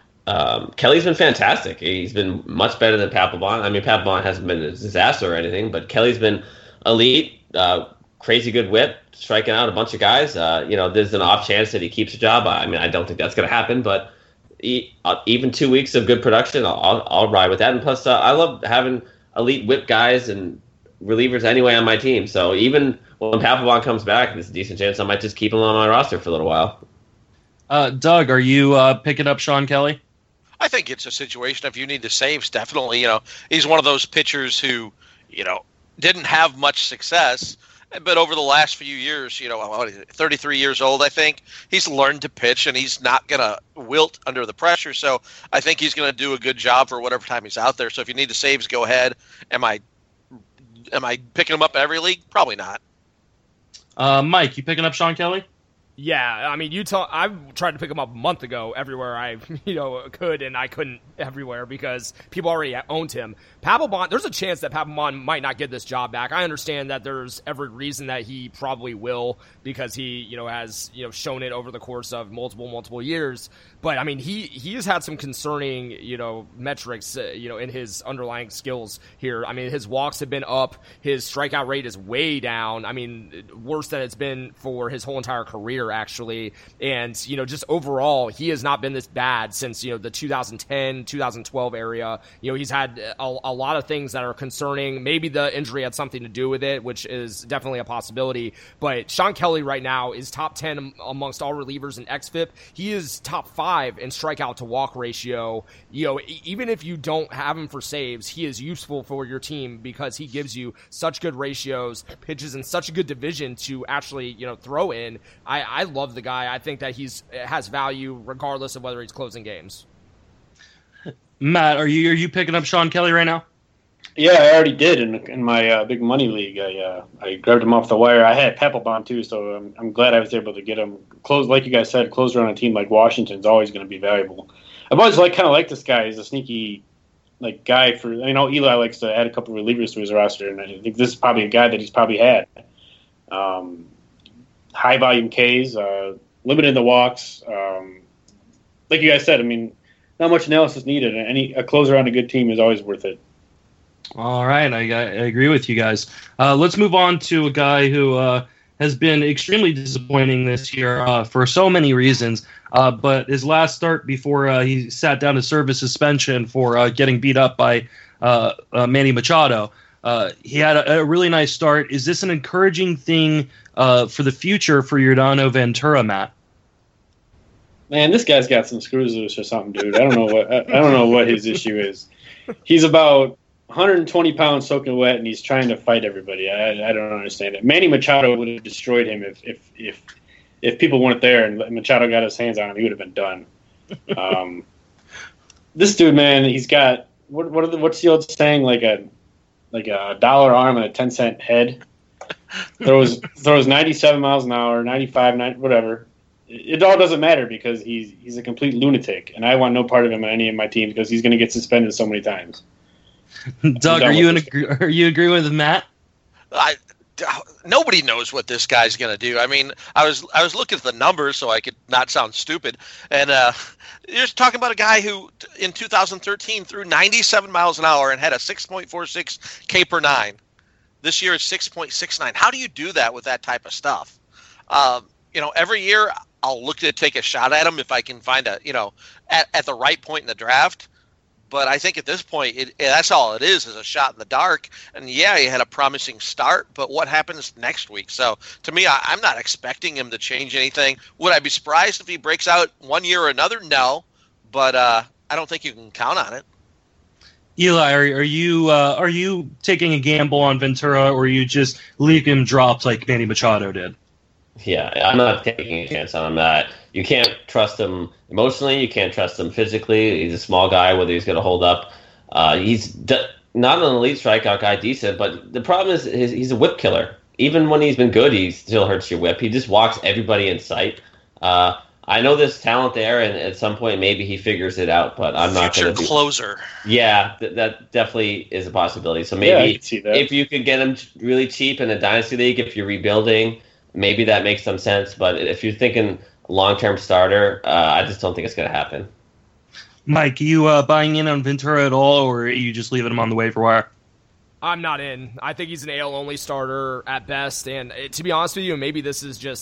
um, Kelly's been fantastic. He's been much better than Papelbon. I mean, Papelbon hasn't been a disaster or anything, but Kelly's been elite, uh, crazy good whip, striking out a bunch of guys. Uh, you know, there's an off chance that he keeps a job. I mean, I don't think that's going to happen, but e- uh, even two weeks of good production, I'll, I'll, I'll ride with that. And plus, uh, I love having elite whip guys and relievers anyway on my team. So even when Papelbon comes back, there's a decent chance I might just keep him on my roster for a little while. Uh, Doug, are you uh, picking up Sean Kelly? I think it's a situation if you need the saves, definitely. You know, he's one of those pitchers who, you know, didn't have much success, but over the last few years, you know, what is it, thirty-three years old, I think, he's learned to pitch, and he's not going to wilt under the pressure. So I think he's going to do a good job for whatever time he's out there. So if you need the saves, go ahead. Am I am I picking him up every league? Probably not. Uh, Mike, you picking up Sean Kelly? Yeah, I mean, Utah. I tried to pick him up a month ago everywhere I, you know, could, and I couldn't everywhere because people already owned him. Papelbon, there's a chance that Papelbon might not get this job back. I understand that there's every reason that he probably will because he, you know, has, you know, shown it over the course of multiple, multiple years. But I mean, he he has had some concerning, you know, metrics, uh, you know, in his underlying skills here. I mean, his walks have been up, his strikeout rate is way down. I mean, worse than it's been for his whole entire career, actually. And, you know, just overall, he has not been this bad since, you know, the two thousand ten, two thousand twelve area. You know, he's had a, a lot of things that are concerning. Maybe the injury had something to do with it, which is definitely a possibility. But Sean Kelly right now is top ten amongst all relievers in X F I P. He is top five in strikeout to walk ratio. You know, even if you don't have him for saves, he is useful for your team because he gives you such good ratios, pitches in such a good division to actually, you know, throw in. I, I love the guy. I think that he's has value regardless of whether he's closing games. Matt, are you are you picking up Sean Kelly right now? Yeah, I already did in in my uh, big money league. I uh, I grabbed him off the wire. I had Papelbon too, so I'm, I'm glad I was able to get him. Close, like you guys said, closer on a team like Washington is always going to be valuable. I've always like kind of liked this guy. He's a sneaky like guy for. I know Eli likes to add a couple of relievers to his roster, and I think this is probably a guy that he's probably had. Um, high volume Ks, uh, limited the walks. Um, like you guys said, I mean, not much analysis needed. Any a closer on a good team is always worth it. All right, I, I agree with you guys. Uh, let's move on to a guy who uh, has been extremely disappointing this year uh, for so many reasons. Uh, but his last start before uh, he sat down to serve a suspension for uh, getting beat up by uh, uh, Manny Machado, uh, he had a, a really nice start. Is this an encouraging thing uh, for the future for Yordano Ventura, Matt? Man, this guy's got some screws loose or something, dude. I don't know what I, I don't know what his issue is. He's about one hundred twenty pounds soaking wet, and he's trying to fight everybody. I, I don't understand it. Manny Machado would have destroyed him if if if, if people weren't there and Machado got his hands on him. He would have been done. Um, this dude, man, he's got what what are the, what's the old saying? Like a like a dollar arm and a ten cent head. Throws throws ninety-seven miles an hour, ninety-five, ninety, whatever. It, it all doesn't matter because he's he's a complete lunatic, and I want no part of him on any of my teams because he's going to get suspended so many times. Doug, are you in agree, are you agreeing with Matt? I, nobody knows what this guy's going to do. I mean, I was I was looking at the numbers so I could not sound stupid, and uh, you're talking about a guy who in two thousand thirteen threw ninety-seven miles an hour and had a six point four six K per nine. This year it's six point six nine. How do you do that with that type of stuff? Um, you know, every year I'll look to take a shot at him if I can find a, you know, at, at the right point in the draft. But I think at this point, it, that's all it is, is a shot in the dark. And, yeah, he had a promising start, but what happens next week? So, to me, I, I'm not expecting him to change anything. Would I be surprised if he breaks out one year or another? No. But uh, I don't think you can count on it. Eli, are, are you uh, are you taking a gamble on Ventura, or are you just leaving him dropped like Manny Machado did? Yeah, I'm not taking a chance on him. That you can't trust him emotionally. You can't trust him physically. He's a small guy, whether he's going to hold up. Uh, he's de- not an elite strikeout guy, decent, but the problem is his, he's a whip killer. Even when he's been good, he still hurts your whip. He just walks everybody in sight. Uh, I know there's talent there, and at some point maybe he figures it out, but I'm not going to Future closer. Yeah, th- that definitely is a possibility. So maybe yeah, see that. if you could get him really cheap in a dynasty league, if you're rebuilding, maybe that makes some sense. But if you're thinking long-term starter, uh, I just don't think it's going to happen. Mike, are you uh, buying in on Ventura at all, or are you just leaving him on the waiver wire? I'm not in. I think he's an A L-only starter at best, and uh, to be honest with you, maybe this is just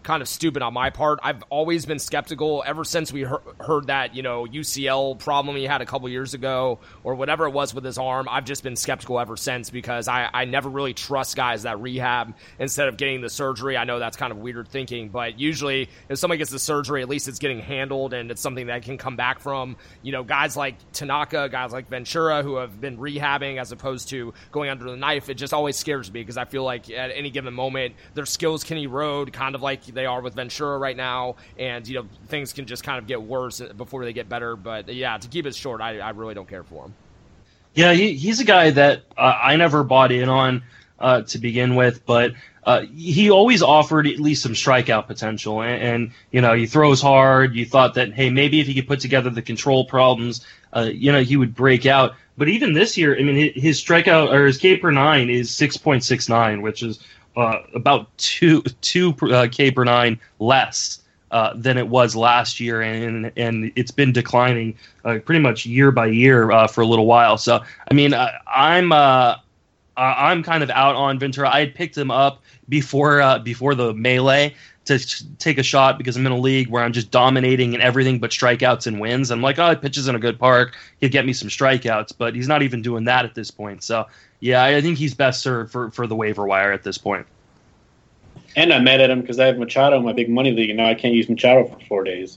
kind of stupid on my part. I've always been skeptical ever since we he- heard that, you know, U C L problem he had a couple years ago or whatever it was with his arm. I've just been skeptical ever since because I, I never really trust guys that rehab instead of getting the surgery. I know that's kind of weird thinking, but usually if somebody gets the surgery, at least it's getting handled and it's something that can come back from. You know, guys like Tanaka, guys like Ventura who have been rehabbing as opposed to going under the knife, it just always scares me because I feel like at any given moment their skills can erode kind of like they are with Ventura right now, and you know things can just kind of get worse before they get better. But yeah, to keep it short, I, I really don't care for him. Yeah, he, he's a guy that uh, I never bought in on uh, to begin with, but uh, he always offered at least some strikeout potential. And, and you know, he throws hard. You thought that, hey, maybe if he could put together the control problems, uh, you know, he would break out. But even this year, I mean, his strikeout or his K per nine is six point six nine, which is uh, about two two uh, K per nine less uh, than it was last year, and and it's been declining uh, pretty much year by year uh, for a little while. So I mean, I, I'm uh, I'm kind of out on Ventura. I had picked him up before uh, before the melee to take a shot because I'm in a league where I'm just dominating in everything but strikeouts and wins. I'm like, oh, he pitches in a good park. He'll get me some strikeouts, but he's not even doing that at this point. So, yeah, I think he's best served for, for the waiver wire at this point. And I'm mad at him because I have Machado in my big money league, and now I can't use Machado for four days.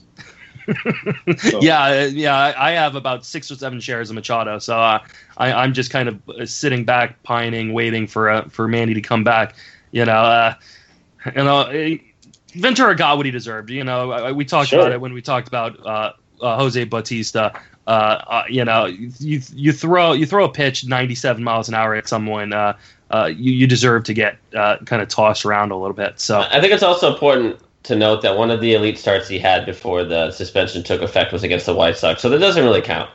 So. Yeah, yeah, I have about six or seven shares of Machado, so uh, I, I'm just kind of sitting back, pining, waiting for uh, for Manny to come back. You know, uh, you know. Ventura got what he deserved. You know, we talked sure. about it when we talked about uh, uh, Jose Bautista. Uh, uh, you know, you you throw you throw a pitch ninety-seven miles an hour at someone, uh, uh, you, you deserve to get uh, kind of tossed around a little bit. So I think it's also important to note that one of the elite starts he had before the suspension took effect was against the White Sox, so that doesn't really count.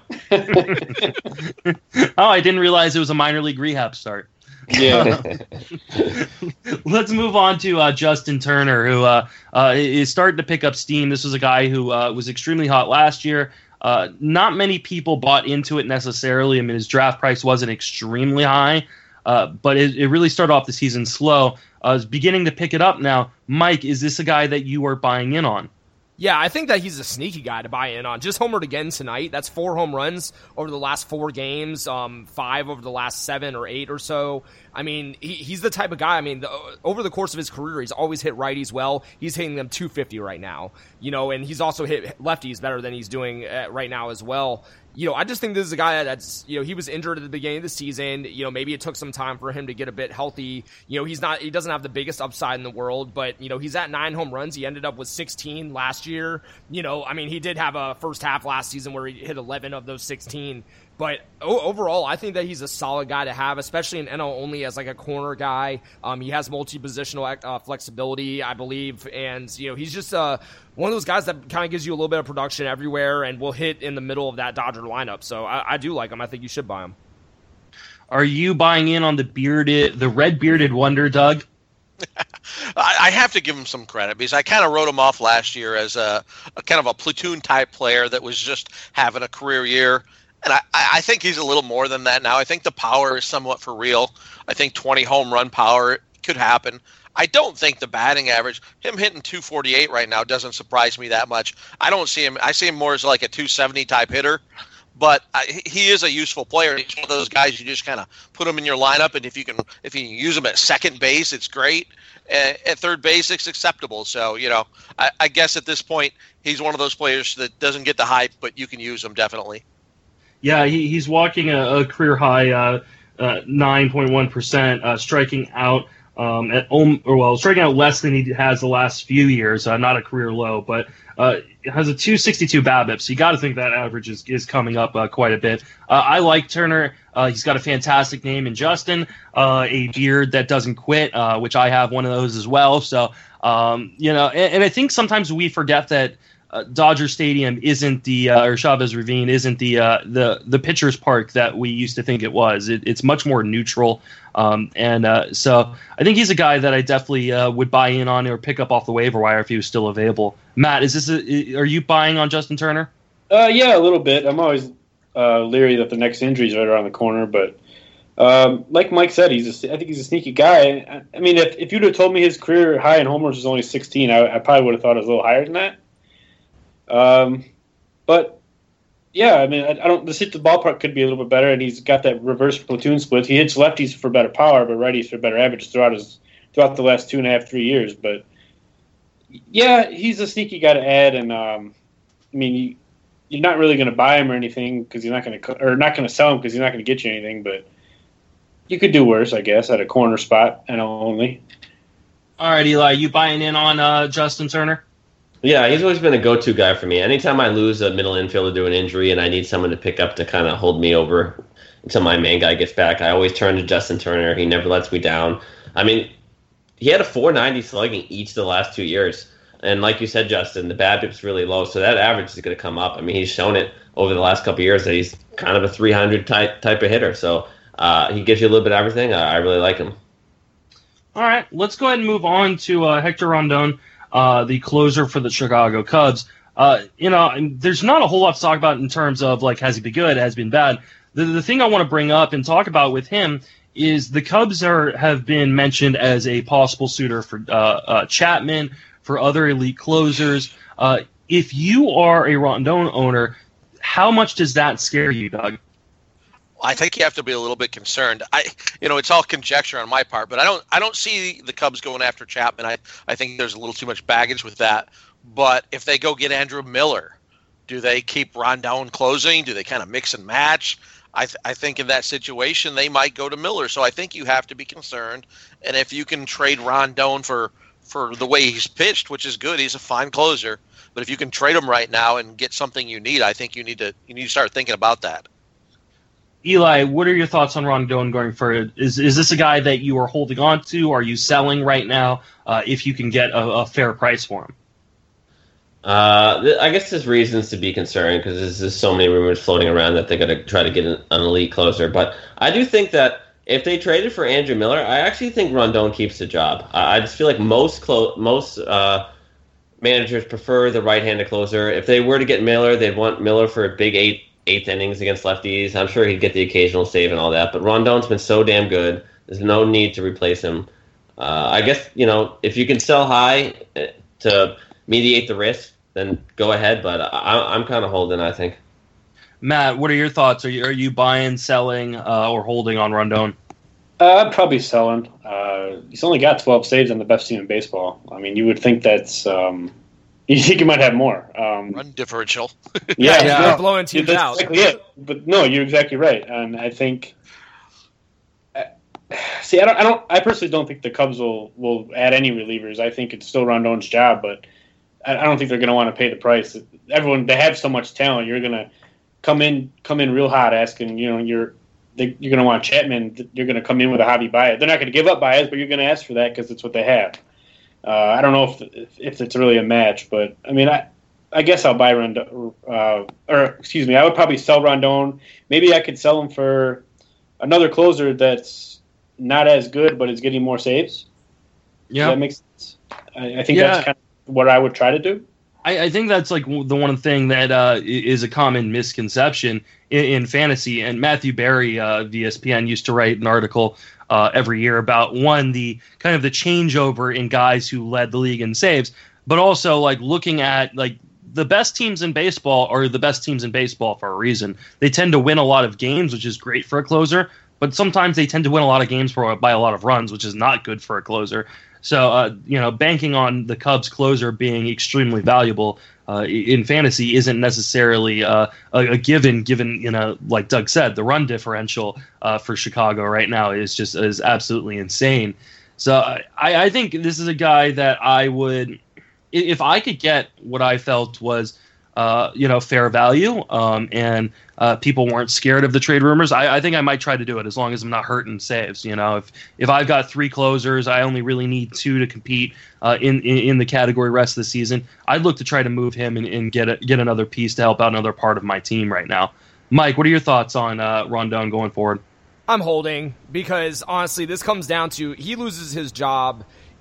Oh, I didn't realize it was a minor league rehab start. Yeah. Let's move on to uh, Justin Turner, who uh, uh, is starting to pick up steam. This was a guy who uh, was extremely hot last year. Uh, not many people bought into it necessarily. I mean, his draft price wasn't extremely high, uh, but it, it really started off the season slow. Uh, it's beginning to pick it up now. Mike, is this a guy that you are buying in on? Yeah, I think that he's a sneaky guy to buy in on. Just homered again tonight. That's four home runs over the last four games, um, five over the last seven or eight or so. I mean, he, he's the type of guy, I mean, the, over the course of his career, he's always hit righties well. He's hitting them two fifty right now, you know, and he's also hit lefties better than he's doing uh, right now as well. You know, I just think this is a guy that's, you know, he was injured at the beginning of the season. You know, maybe it took some time for him to get a bit healthy. You know, he's not, he doesn't have the biggest upside in the world, but, you know, he's at nine home runs. He ended up with sixteen last year. You know, I mean, he did have a first half last season where he hit eleven of those sixteen. But overall, I think that he's a solid guy to have, especially in N L only as like a corner guy. Um, he has multi-positional uh, flexibility, I believe, and you know he's just uh, one of those guys that kind of gives you a little bit of production everywhere and will hit in the middle of that Dodger lineup. So I, I do like him. I think you should buy him. Are you buying in on the bearded, the red bearded wonder, Doug? I have to give him some credit because I kind of wrote him off last year as a, a kind of a platoon type player that was just having a career year. And I, I think he's a little more than that now. I think the power is somewhat for real. I think twenty home run power could happen. I don't think the batting average, him hitting two forty-eight right now, doesn't surprise me that much. I don't see him. I see him more as like a two seventy type hitter. But I, he is a useful player. He's one of those guys you just kind of put him in your lineup, and if you can, if you can use him at second base, it's great. At, at third base, it's acceptable. So you know, I, I guess at this point, he's one of those players that doesn't get the hype, but you can use him definitely. Yeah, he, he's walking a, a career high uh, uh, nine point one percent, uh, striking out um, at or well, striking out less than he has the last few years. Uh, not a career low, but uh, has a two sixty-two BABIP. So you got to think that average is, is coming up uh, quite a bit. Uh, I like Turner. Uh, he's got a fantastic name in Justin, uh, a beard that doesn't quit, uh, which I have one of those as well. So um, you know, and, and I think sometimes we forget that. Uh, Dodger Stadium isn't the uh, or Chavez Ravine isn't the uh, the the pitcher's park that we used to think it was. It, it's much more neutral, um, and uh, so I think he's a guy that I definitely uh, would buy in on or pick up off the waiver wire if he was still available. Matt, is this a, are you buying on Justin Turner? Uh, yeah, a little bit. I'm always uh, leery that the next injury is right around the corner, but Um, like Mike said, he's a, I think he's a sneaky guy. I, I mean, if, if you'd have told me his career high in homers was only sixteen, I, I probably would have thought it was a little higher than that. Um, but yeah, I mean, I, I don't. The the ballpark could be a little bit better, and he's got that reverse platoon split. He hits lefties for better power, but righties for better average throughout his throughout the last two and a half, three years. But yeah, he's a sneaky guy to add, and um, I mean, you, you're not really going to buy him or anything because you're not going to, or not going to sell him because he's not going to get you anything. But you could do worse, I guess, at a corner spot and only. All right, Eli, you buying in on uh, Justin Turner? Yeah, he's always been a go-to guy for me. Anytime I lose a middle infielder to an injury and I need someone to pick up to kind of hold me over until my main guy gets back, I always turn to Justin Turner. He never lets me down. I mean, he had a four ninety slugging each of the last two years. And like you said, Justin, the BABIP's really low, so that average is going to come up. I mean, he's shown it over the last couple of years that he's kind of a three hundred type type of hitter. So uh, he gives you a little bit of everything. I, I really like him. All right, let's go ahead and move on to uh, Hector Rondon, uh, the closer for the Chicago Cubs. Uh, you know, there's not a whole lot to talk about in terms of, like, has he been good, has he been bad. The, the thing I want to bring up and talk about with him is the Cubs are have been mentioned as a possible suitor for uh, uh, Chapman, for other elite closers. Uh, if you are a Rondon owner, how much does that scare you, Doug? I think you have to be a little bit concerned. I, you know, it's all conjecture on my part, but I don't, I don't see the Cubs going after Chapman. I, I think there's a little too much baggage with that. But if they go get Andrew Miller, do they keep Rondon closing? Do they kind of mix and match? I, th- I think in that situation they might go to Miller. So I think you have to be concerned. And if you can trade Rondon for for the way he's pitched, which is good, he's a fine closer. But if you can trade him right now and get something you need, I think you need to you need to start thinking about that. Eli, what are your thoughts on Rondon going forward? Is is this a guy that you are holding on to? Are you selling right now uh, if you can get a, a fair price for him? Uh, I guess there's reasons to be concerned because there's, there's so many rumors floating around that they're going to try to get an, an elite closer. But I do think that if they traded for Andrew Miller, I actually think Rondon keeps the job. I, I just feel like most clo- most uh, managers prefer the right-handed closer. If they were to get Miller, they'd want Miller for a big eight eighth innings against lefties. I'm sure he'd get the occasional save and all that. But Rondon's been so damn good. There's no need to replace him. Uh, I guess, you know, if you can sell high to mediate the risk, then go ahead. But I, I'm kind of holding, I think. Matt, what are your thoughts? Are you, are you buying, selling, uh, or holding on Rondon? Uh, I'd probably selling. Uh, he's only got twelve saves on the best team in baseball. I mean, you would think that's um, – you think he might have more. Um, Run differential. Yeah, yeah, yeah. they're blowing teams that's out. Exactly it. But no, you're exactly right. And I think uh, – see, I don't, I don't – I personally don't think the Cubs will, will add any relievers. I think it's still Rondon's job, but I, I don't think they're going to want to pay the price. Everyone – they have so much talent. You're going to come in come in real hot asking, you know, you're they, you're going to want Chapman. You're going to come in with a hobby Baez. They're not going to give up Baez, but you're going to ask for that because it's what they have. Uh, I don't know if, if if it's really a match, but I mean, I I guess I'll buy Rondon, uh, or excuse me, I would probably sell Rondon. Maybe I could sell him for another closer that's not as good, but is getting more saves. Yeah, that makes sense. I, I think yeah. that's kind of what I would try to do. I, I think that's like the one thing that uh, is a common misconception in, in fantasy. And Matthew Berry uh, of E S P N used to write an article Uh, every year about one the kind of the changeover in guys who led the league in saves, but also like looking at like the best teams in baseball are the best teams in baseball for a reason. They tend to win a lot of games, which is great for a closer, but sometimes they tend to win a lot of games for, by a lot of runs, which is not good for a closer. So uh, you know, banking on the Cubs closer being extremely valuable uh, in fantasy isn't necessarily uh, a, a given. Given, you know, like Doug said, the run differential uh, for Chicago right now is just is absolutely insane. So I, I think this is a guy that I would, if I could get what I felt was, uh, you know, fair value, um, and uh, people weren't scared of the trade rumors, I, I think I might try to do it as long as I'm not hurting saves. You know, if if I've got three closers, I only really need two to compete uh, in, in in the category rest of the season. I'd look to try to move him and, and get a, get another piece to help out another part of my team right now. Mike, what are your thoughts on uh, Rondon going forward? I'm holding because honestly, this comes down to he loses his job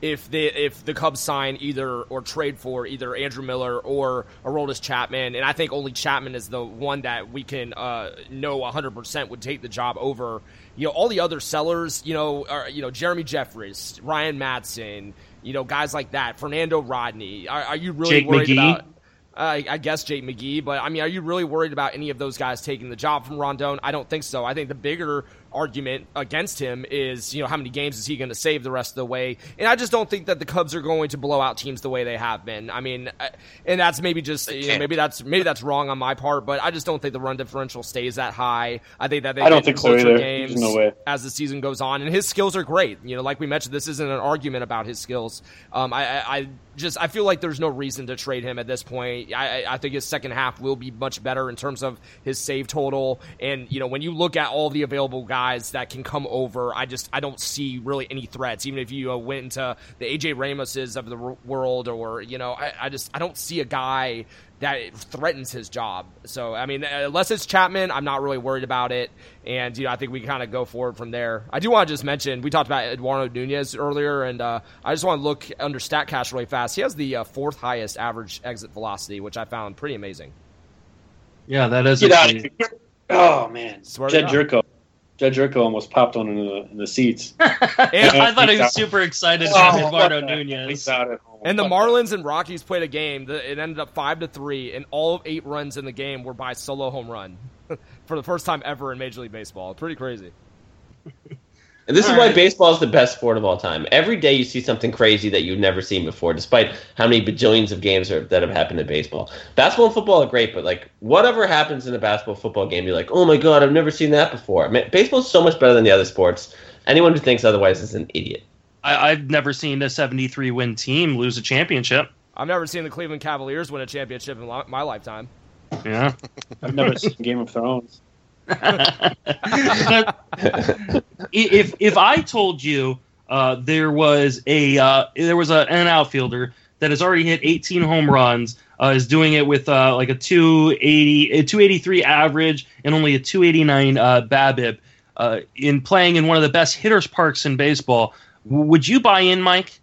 if they if the Cubs sign either or trade for either Andrew Miller or Aroldis Chapman, and I think only Chapman is the one that we can uh, know one hundred percent would take the job over, you know, all the other sellers, you know, are, you know, Jeremy Jeffries, Ryan Madson, you know, guys like that, Fernando Rodney. Are, are you really Jake worried McGee? about? Uh, I guess Jake McGee, but I mean, are you really worried about any of those guys taking the job from Rondon? I don't think so. I think the bigger argument against him is, you know, how many games is he going to save the rest of the way? And I just don't think that the Cubs are going to blow out teams the way they have been. I mean, and that's maybe just, you know, maybe that's maybe that's wrong on my part, but I just don't think the run differential stays that high. I think that they I don't get think so closer either. games There's no way. as the season goes on, and his skills are great. You know, like we mentioned, this isn't an argument about his skills. Um, I, I, I just I feel like there's no reason to trade him at this point. I, I think his second half will be much better in terms of his save total, and you know, when you look at all the available guys that can come over, I just I don't see really any threats. Even if you uh, went into the A J Ramoses of the r- world, or you know, I, I just I don't see a guy that threatens his job. So I mean, unless it's Chapman, I'm not really worried about it. And you know, I think we kind of go forward from there. I do want to just mention we talked about Eduardo Nunez earlier, and uh, I just want to look under StatCast really fast. He has the uh, fourth highest average exit velocity, which I found pretty amazing. Yeah, that is. Get out of actually- here. Oh, man. Swear to Jed God. Jerko. Jed Jerko almost popped one in the, in the seats. I thought he was super excited about Oh, Eduardo fuck that. Nunez. He's out at home. And the Fuck Marlins and Rockies played a game. The, it ended up five to three, and all of eight runs in the game were by solo home run for the first time ever in Major League Baseball. Pretty crazy. And this All is why right. baseball is the best sport of all time. Every day you see something crazy that you've never seen before, despite how many bajillions of games are, that have happened in baseball. Basketball and football are great, but like whatever happens in a basketball football game, you're like, oh my god, I've never seen that before. Man, baseball is so much better than the other sports. Anyone who thinks otherwise is an idiot. I, I've never seen a seventy-three win team lose a championship. I've never seen the Cleveland Cavaliers win a championship in li- my lifetime. Yeah. I've never seen Game of Thrones. if if I told you uh, there was a uh, there was a, an outfielder that has already hit eighteen home runs, uh, is doing it with uh, like a two eighty, a two eighty-three average and only a two eighty-nine uh, BABIP, uh, in playing in one of the best hitters parks in baseball, w- would you buy in, Mike?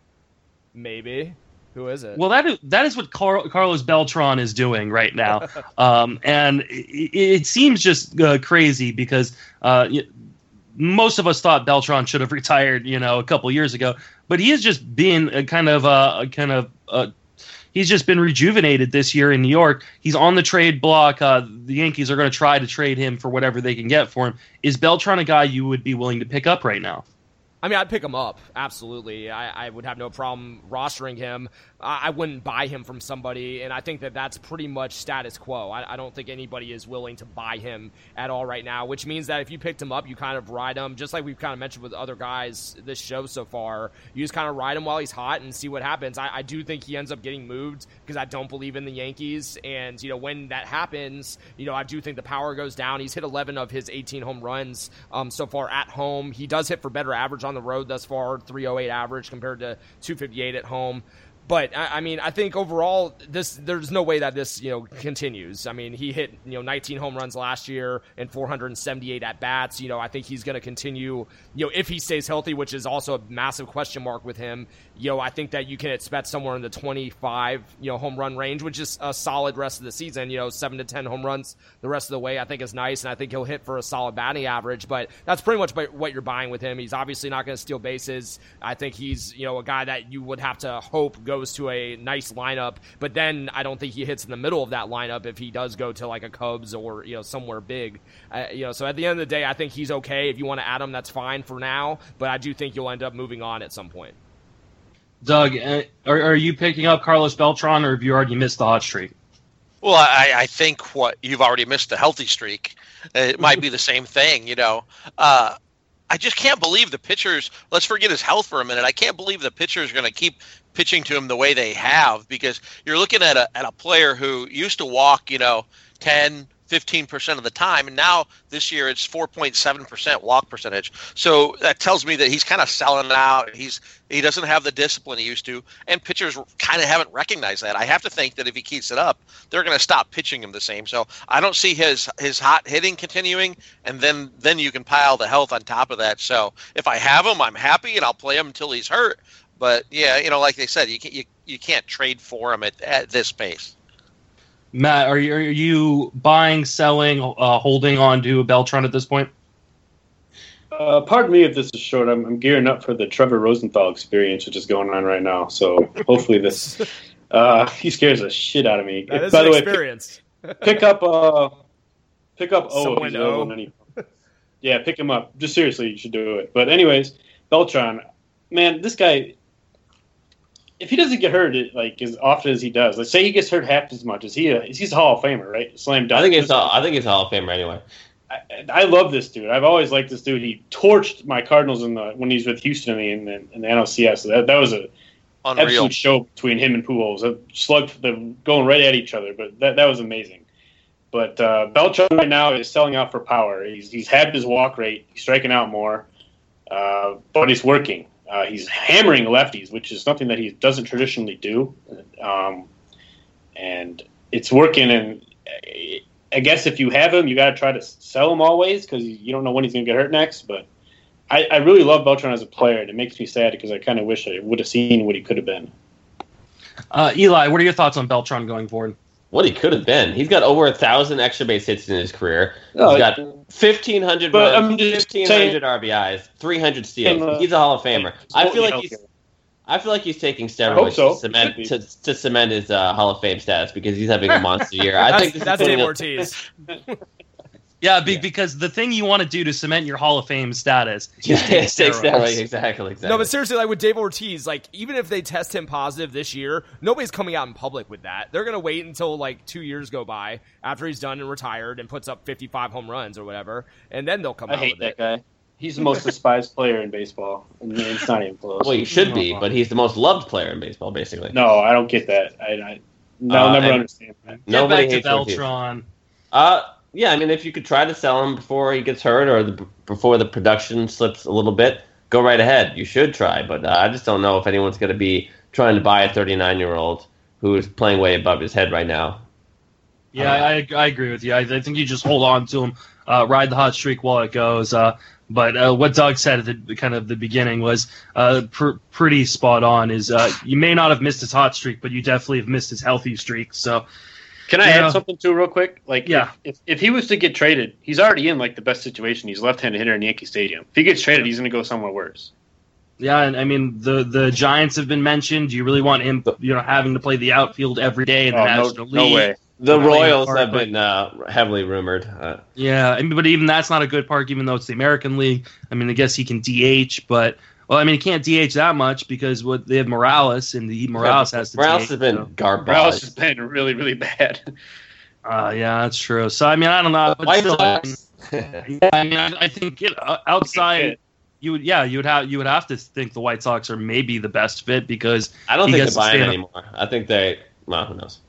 Maybe. Who is it? Well, that is, that is what Car- Carlos Beltran is doing right now, um, and it, it seems just uh, crazy because uh, y- most of us thought Beltran should have retired, you know, a couple years ago. But he has just been a kind of uh, a kind of uh, he's just been rejuvenated this year in New York. He's on the trade block. Uh, the Yankees are going to try to trade him for whatever they can get for him. Is Beltran a guy you would be willing to pick up right now? I mean, I'd pick him up. Absolutely. I, I would have no problem rostering him. I, I wouldn't buy him from somebody, and I think that that's pretty much status quo. I, I don't think anybody is willing to buy him at all right now, which means that if you picked him up, you kind of ride him, just like we've kind of mentioned with other guys this show so far. You just kind of ride him while he's hot and see what happens. I, I do think he ends up getting moved because I don't believe in the Yankees, and, you know, when that happens, you know, I do think the power goes down. He's hit eleven of his eighteen home runs um, so far at home. He does hit for better average on the road thus far, three oh eight average compared to two fifty-eight at home. But I, I mean, I think overall, this there's no way that this you know continues. I mean, he hit you know nineteen home runs last year and four hundred seventy-eight at bats. You know, I think he's going to continue. You know, if he stays healthy, which is also a massive question mark with him. You know, I think that you can expect somewhere in the twenty-five you know home run range, which is a solid rest of the season. You know, seven to ten home runs the rest of the way, I think is nice, and I think he'll hit for a solid batting average. But that's pretty much what you're buying with him. He's obviously not going to steal bases. I think he's you know a guy that you would have to hope goes to a nice lineup, but then I don't think he hits in the middle of that lineup if he does go to like a Cubs or you know somewhere big. Uh, you know, so at the end of the day, I think he's okay. If you want to add him, that's fine for now, but I do think you'll end up moving on at some point. Doug, uh, are, are you picking up Carlos Beltran, or have you already missed the hot streak? Well, I, I think what you've already missed a healthy streak. It might be the same thing, you know. Uh, I just can't believe the pitchers. Let's forget his health for a minute. I can't believe the pitchers are going to keep pitching to him the way they have, because you're looking at a at a player who used to walk, you know, ten, fifteen percent of the time, and now this year it's four point seven percent walk percentage. So that tells me that he's kind of selling out. He's he doesn't have the discipline he used to, and pitchers kind of haven't recognized that. I have to think that if he keeps it up, they're going to stop pitching him the same. So I don't see his his hot hitting continuing, and then then you can pile the health on top of that. So if I have him, I'm happy, and I'll play him until he's hurt. But yeah, you know, like they said, you can't, you, you can't trade for him at, at this pace. Matt, are you, are you buying, selling, uh, holding on to Beltran at this point? Uh, pardon me if this is short. I'm, I'm gearing up for the Trevor Rosenthal experience, which is going on right now. So hopefully this uh, he scares the shit out of me. That is By an the way, experience. pick, pick up uh, pick up O. Someone O. Any, yeah, pick him up. Just seriously, you should do it. But anyways, Beltran, man, this guy. If he doesn't get hurt like as often as he does, let's say he gets hurt half as much as he is, he's a Hall of Famer, right? Slam dunk. I think it's all, I think it's a Hall of Famer anyway. I, I love this dude. I've always liked this dude. He torched my Cardinals in the when he's with Houston in the, in the N L C S. That that was a Unreal. absolute show between him and Pujols. A slug them going right at each other, but that that was amazing. But uh, Beltran right now is selling out for power. He's he's had his walk rate. He's striking out more, uh, but he's working. Uh, he's hammering lefties, which is something that he doesn't traditionally do, um, and it's working. And I guess if you have him, you got to try to sell him always because you don't know when he's going to get hurt next. But I, I really love Beltran as a player, and it makes me sad because I kind of wish I would have seen what he could have been. Uh, Eli, what are your thoughts on Beltran going forward? What he could have been. He's got over a thousand extra base hits in his career. No, He's got fifteen hundred but runs, I'm just fifteen saying- hundred R B Is, three hundred steals. And, uh, he's a Hall of Famer. I feel like healthy. he's. I feel like he's taking hope steroids so. to cement Should to, to cement his uh, Hall of Fame status because he's having a monster year. I That's, think this that's is Dave putting a- Ortiz. Yeah, be, because the thing you want to do to cement your Hall of Fame status Yeah, is take take steroids. steroids. Exactly, exactly. No, but seriously, like with Dave Ortiz, like even if they test him positive this year, nobody's coming out in public with that. They're gonna wait until like two years go by after he's done and retired and puts up fifty-five home runs or whatever, and then they'll come I out hate with that it. guy. He's the most despised player in baseball, and it's not even close. well, he should be, but he's the most loved player in baseball, basically. No, I don't get that. I, I I'll Uh, never and- understand that. Get Nobody back to hates Ortiz. Beltran. Uh, yeah, I mean, if you could try to sell him before he gets hurt or the, before the production slips a little bit, go right ahead. You should try, but uh, I just don't know if anyone's going to be trying to buy a thirty-nine-year-old who is playing way above his head right now. Yeah, I, I agree with you. I, I think you just hold on to him, uh, ride the hot streak while it goes. Uh, but uh, what Doug said at the kind of the beginning was uh, pr- pretty spot on. Is uh, you may not have missed his hot streak, but you definitely have missed his healthy streak. So, Can I Yeah. add something too, real quick? Like, Yeah. if, if if he was to get traded, he's already in like the best situation. He's left-handed hitter in Yankee Stadium. If he gets traded, he's going to go somewhere worse. yeah, and I mean the the Giants have been mentioned. Do you really want him, you know, having to play the outfield every day in the Oh, no, National no League? way. The Playing Royals hard, have but- been uh, heavily rumored. Uh, Yeah, I mean, but even that's not a good park, even though it's the American League. I mean, I guess he can D H, but well, I mean, he can't D H that much because what they have Morales, and the Morales has to. Morales D H, has been so. garbage. Morales has been really, really bad. Uh, yeah, that's true. So I mean, I don't know. But White still, I mean, Sox. yeah, I mean, I, I think you know, outside, you would, yeah, you would have, you would have to think the White Sox are maybe the best fit because I don't he think gets they're to buying stand up- anymore. I think they. Well, who knows?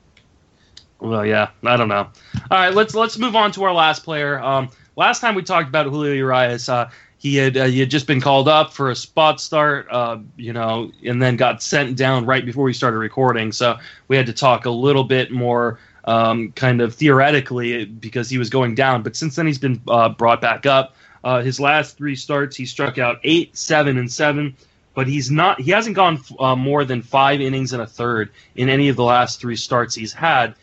Well, yeah, I don't know. All right, let's let's move on to our last player. Um, last time we talked about Julio Urias, uh, he had uh, he had just been called up for a spot start, uh, you know, and then got sent down right before we started recording. So we had to talk a little bit more, um, kind of theoretically, because he was going down. But since then, he's been uh, brought back up. Uh, his last three starts, he struck out eight, seven, and seven. But he's not. He hasn't gone uh, more than five innings and a third in any of the last three starts he's had.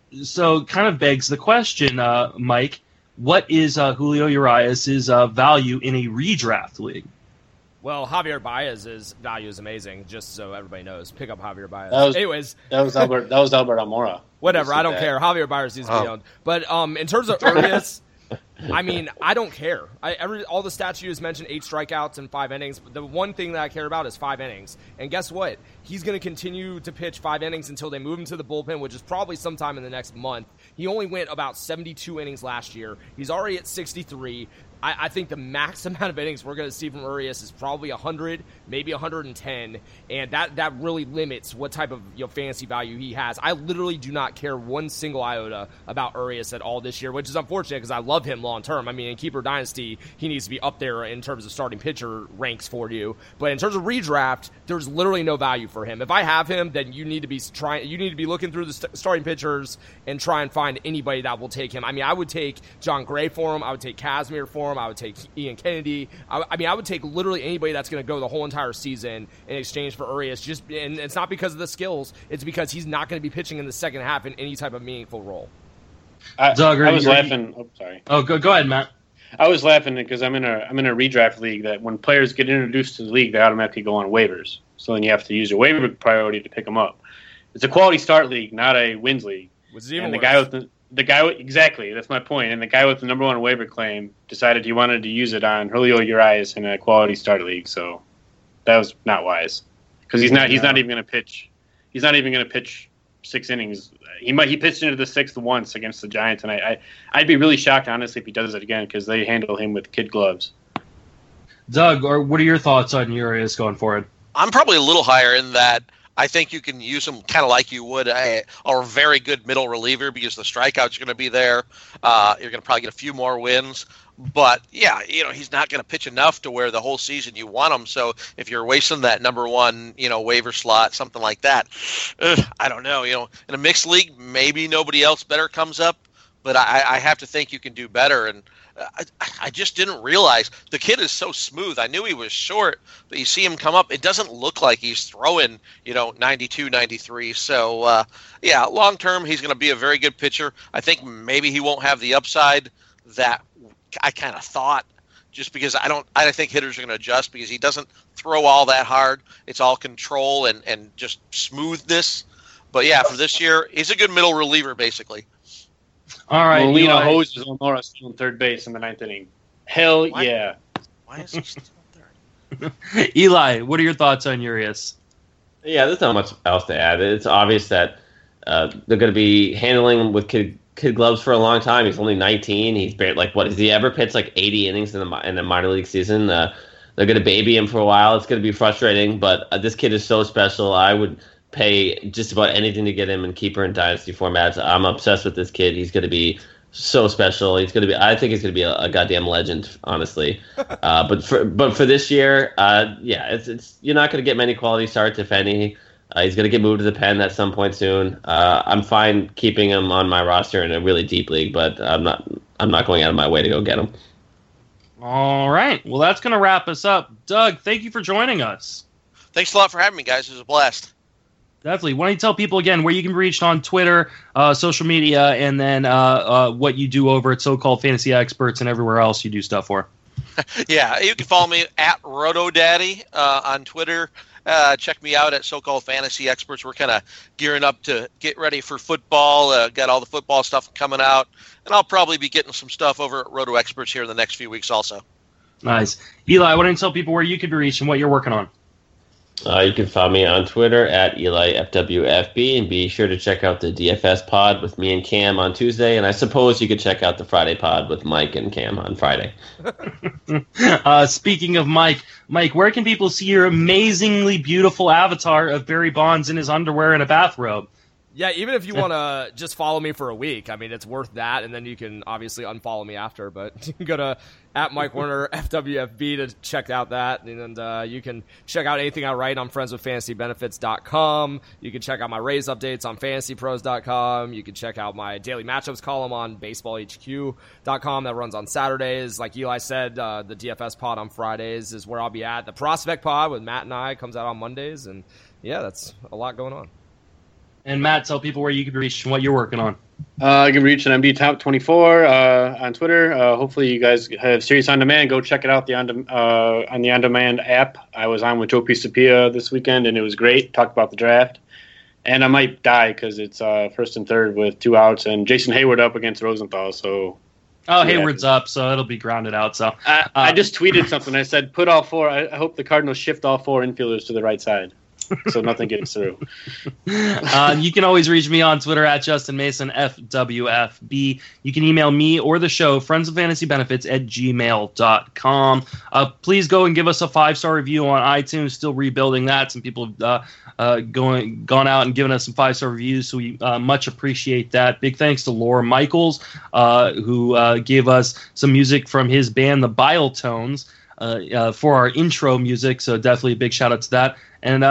So kind of begs the question, uh, Mike, what is uh, Julio Urias' uh, value in a redraft league? Well, Javier Baez's value is amazing, just so everybody knows. Pick up Javier Baez. That was- Anyways, That was Albert. That was Albert Almora. whatever, Just I don't that. care. Javier Baez needs to be Oh. owned. But um, in terms of Urias, I mean, I don't care. I, every all the stats you just mentioned, eight strikeouts and five innings. The one thing that I care about is five innings. And guess what? He's going to continue to pitch five innings until they move him to the bullpen, which is probably sometime in the next month. He only went about seventy-two innings last year. He's already at sixty-three. I, I think the max amount of innings we're going to see from Urias is probably one hundred, maybe one hundred ten, and that, that really limits what type of you know, fantasy value he has. I literally do not care one single iota about Urias at all this year, which is unfortunate because I love him long term. I mean, in Keeper Dynasty, he needs to be up there in terms of starting pitcher ranks for you. But in terms of redraft, there's literally no value for him. If I have him, then you need to be trying. You need to be looking through the st- starting pitchers and try and find anybody that will take him. I mean, I would take John Gray for him. I would take Kazmir for him. Corum. I would take Ian Kennedy. I, I mean, I would take literally anybody that's going to go the whole entire season in exchange for Urias. Just, and it's not because of the skills. It's because he's not going to be pitching in the second half in any type of meaningful role. I, Doug, I was you, laughing. Oh, sorry. Oh, go go ahead, Matt. I was laughing because I'm in a I'm in a redraft league that when players get introduced to the league, they automatically go on waivers. So then you have to use your waiver priority to pick them up. It's a quality start league, not a wins league. Which is even and the worse. guy with the the guy with, exactly that's my point. And the guy with the number one waiver claim decided he wanted to use it on Julio Urias in a quality start league. So that was not wise because he's not he's not even going to pitch. He's not even going to pitch six innings. He might he pitched into the sixth once against the Giants, and I, I I'd be really shocked honestly if he does it again because they handle him with kid gloves. Doug, or what are your thoughts on Urias going forward? I'm probably a little higher in that. I think you can use him kind of like you would a, a very good middle reliever because the strikeouts are going to be there. Uh, you're going to probably get a few more wins. But, yeah, you know, he's not going to pitch enough to where the whole season you want him. So if you're wasting that number one, you know, waiver slot, something like that, ugh, I don't know. You know, in a mixed league, maybe nobody else better comes up. But I, I have to think you can do better. And I, I just didn't realize the kid is so smooth. I knew he was short, but you see him come up. It doesn't look like he's throwing, you know, ninety-two, ninety-three. So, uh, yeah, long term, he's going to be a very good pitcher. I think maybe he won't have the upside that I kind of thought, just because I don't. I think hitters are going to adjust because he doesn't throw all that hard. It's all control and, and just smoothness. But yeah, for this year, he's a good middle reliever, basically. All right, Molina Eli. hoses Almora still in third base in the ninth inning. Hell Why? yeah! Why is he still there? Eli, what are your thoughts on Urias? Yeah, there's not much else to add. It's obvious that uh, they're going to be handling him with kid, kid gloves for a long time. He's only nineteen. He's barely, like, what, has he ever pitched like eighty innings in the in the minor league season? Uh, they're going to baby him for a while. It's going to be frustrating, but uh, this kid is so special. I would pay just about anything to get him in keeper and dynasty formats. I'm obsessed with this kid. He's going to be so special. He's going to be. I think he's going to be a, a goddamn legend, honestly. Uh, but for but for this year, uh, yeah, it's it's you're not going to get many quality starts, if any. Uh, he's going to get moved to the pen at some point soon. Uh, I'm fine keeping him on my roster in a really deep league, but I'm not. I'm not going out of my way to go get him. All right. Well, that's going to wrap us up. Doug, thank you for joining us. Thanks a lot for having me, guys. It was a blast. Definitely. Why don't you tell people again where you can be reached on Twitter, uh, social media, and then uh, uh, what you do over at So-Called Fantasy Experts and everywhere else you do stuff for? Yeah, you can follow me at RotoDaddy uh, on Twitter. Uh, check me out at So-Called Fantasy Experts. We're kind of gearing up to get ready for football. Uh, got all the football stuff coming out. And I'll probably be getting some stuff over at Roto Experts here in the next few weeks also. Nice. Eli, why don't you tell people where you can be reached and what you're working on? Uh, you can follow me on Twitter at Eli F W F B, and be sure to check out the D F S pod with me and Cam on Tuesday. And I suppose you could check out the Friday pod with Mike and Cam on Friday. uh, speaking of Mike, Mike, where can people see your amazingly beautiful avatar of Barry Bonds in his underwear and a bathrobe? Yeah, even if you want to just follow me for a week, I mean, it's worth that, and then you can obviously unfollow me after, but you can go to at Mike Werner F W F B to check out that, and uh, you can check out anything I write on friends with fantasy benefits dot com. You can check out my Rays updates on fantasy pros dot com. You can check out my daily matchups column on baseball H Q dot com that runs on Saturdays. Like Eli said, uh, the D F S pod on Fridays is where I'll be at. The Prospect pod with Matt and I comes out on Mondays, and yeah, that's a lot going on. And Matt, tell people where you can be reached and what you're working on. Uh, you can reach an M D Top twenty-four uh, on Twitter. Uh, hopefully, you guys have Sirius On Demand. Go check it out the on uh, on the On Demand app. I was on with Joe Pisapia this weekend, and it was great. Talked about the draft. And I might die because it's uh, first and third with two outs, and Jason Hayward up against Rosenthal. So, Oh, yeah. Hayward's up, so it'll be grounded out. So I, uh, I just tweeted something. I said, "Put all four. I, I hope the Cardinals shift all four infielders to the right side, so nothing gets through." uh, you can always reach me on Twitter at Justin Mason F W F B. You can email me or the show, friends of fantasy benefits at gmail dot com. Uh, please go and give us a five-star review on iTunes. Still rebuilding that. Some people have uh, uh, going, gone out and given us some five-star reviews, so we uh, much appreciate that. Big thanks to Laura Michaels, uh, who uh, gave us some music from his band, the Bile Tones, uh, uh, for our intro music, so definitely a big shout-out to that. And uh,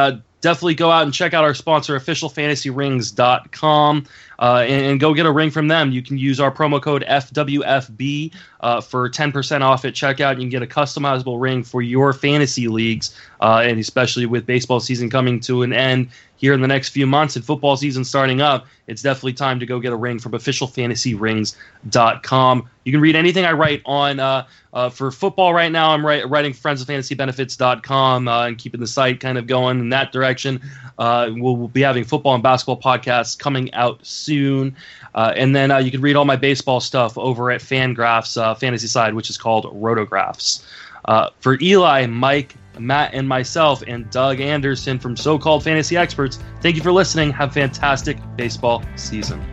definitely go out and check out our sponsor, official fantasy rings dot com, uh, and, and go get a ring from them. You can use our promo code F W F B uh, for ten percent off at checkout. You can get a customizable ring for your fantasy leagues, uh, and especially with baseball season coming to an end here in the next few months and football season starting up, it's definitely time to go get a ring from official fantasy rings dot com. You can read anything I write on uh, uh, for football right now. I'm write, writing friends of fantasy benefits dot com uh, and keeping the site kind of going in that direction. Uh, we'll, we'll be having football and basketball podcasts coming out soon. Uh, and then uh, you can read all my baseball stuff over at Fangraphs uh, fantasy side, which is called Rotographs. Uh, for Eli, Mike, Matt, and myself, and Doug Anderson from So-Called Fantasy Experts, thank you for listening. Have a fantastic baseball season.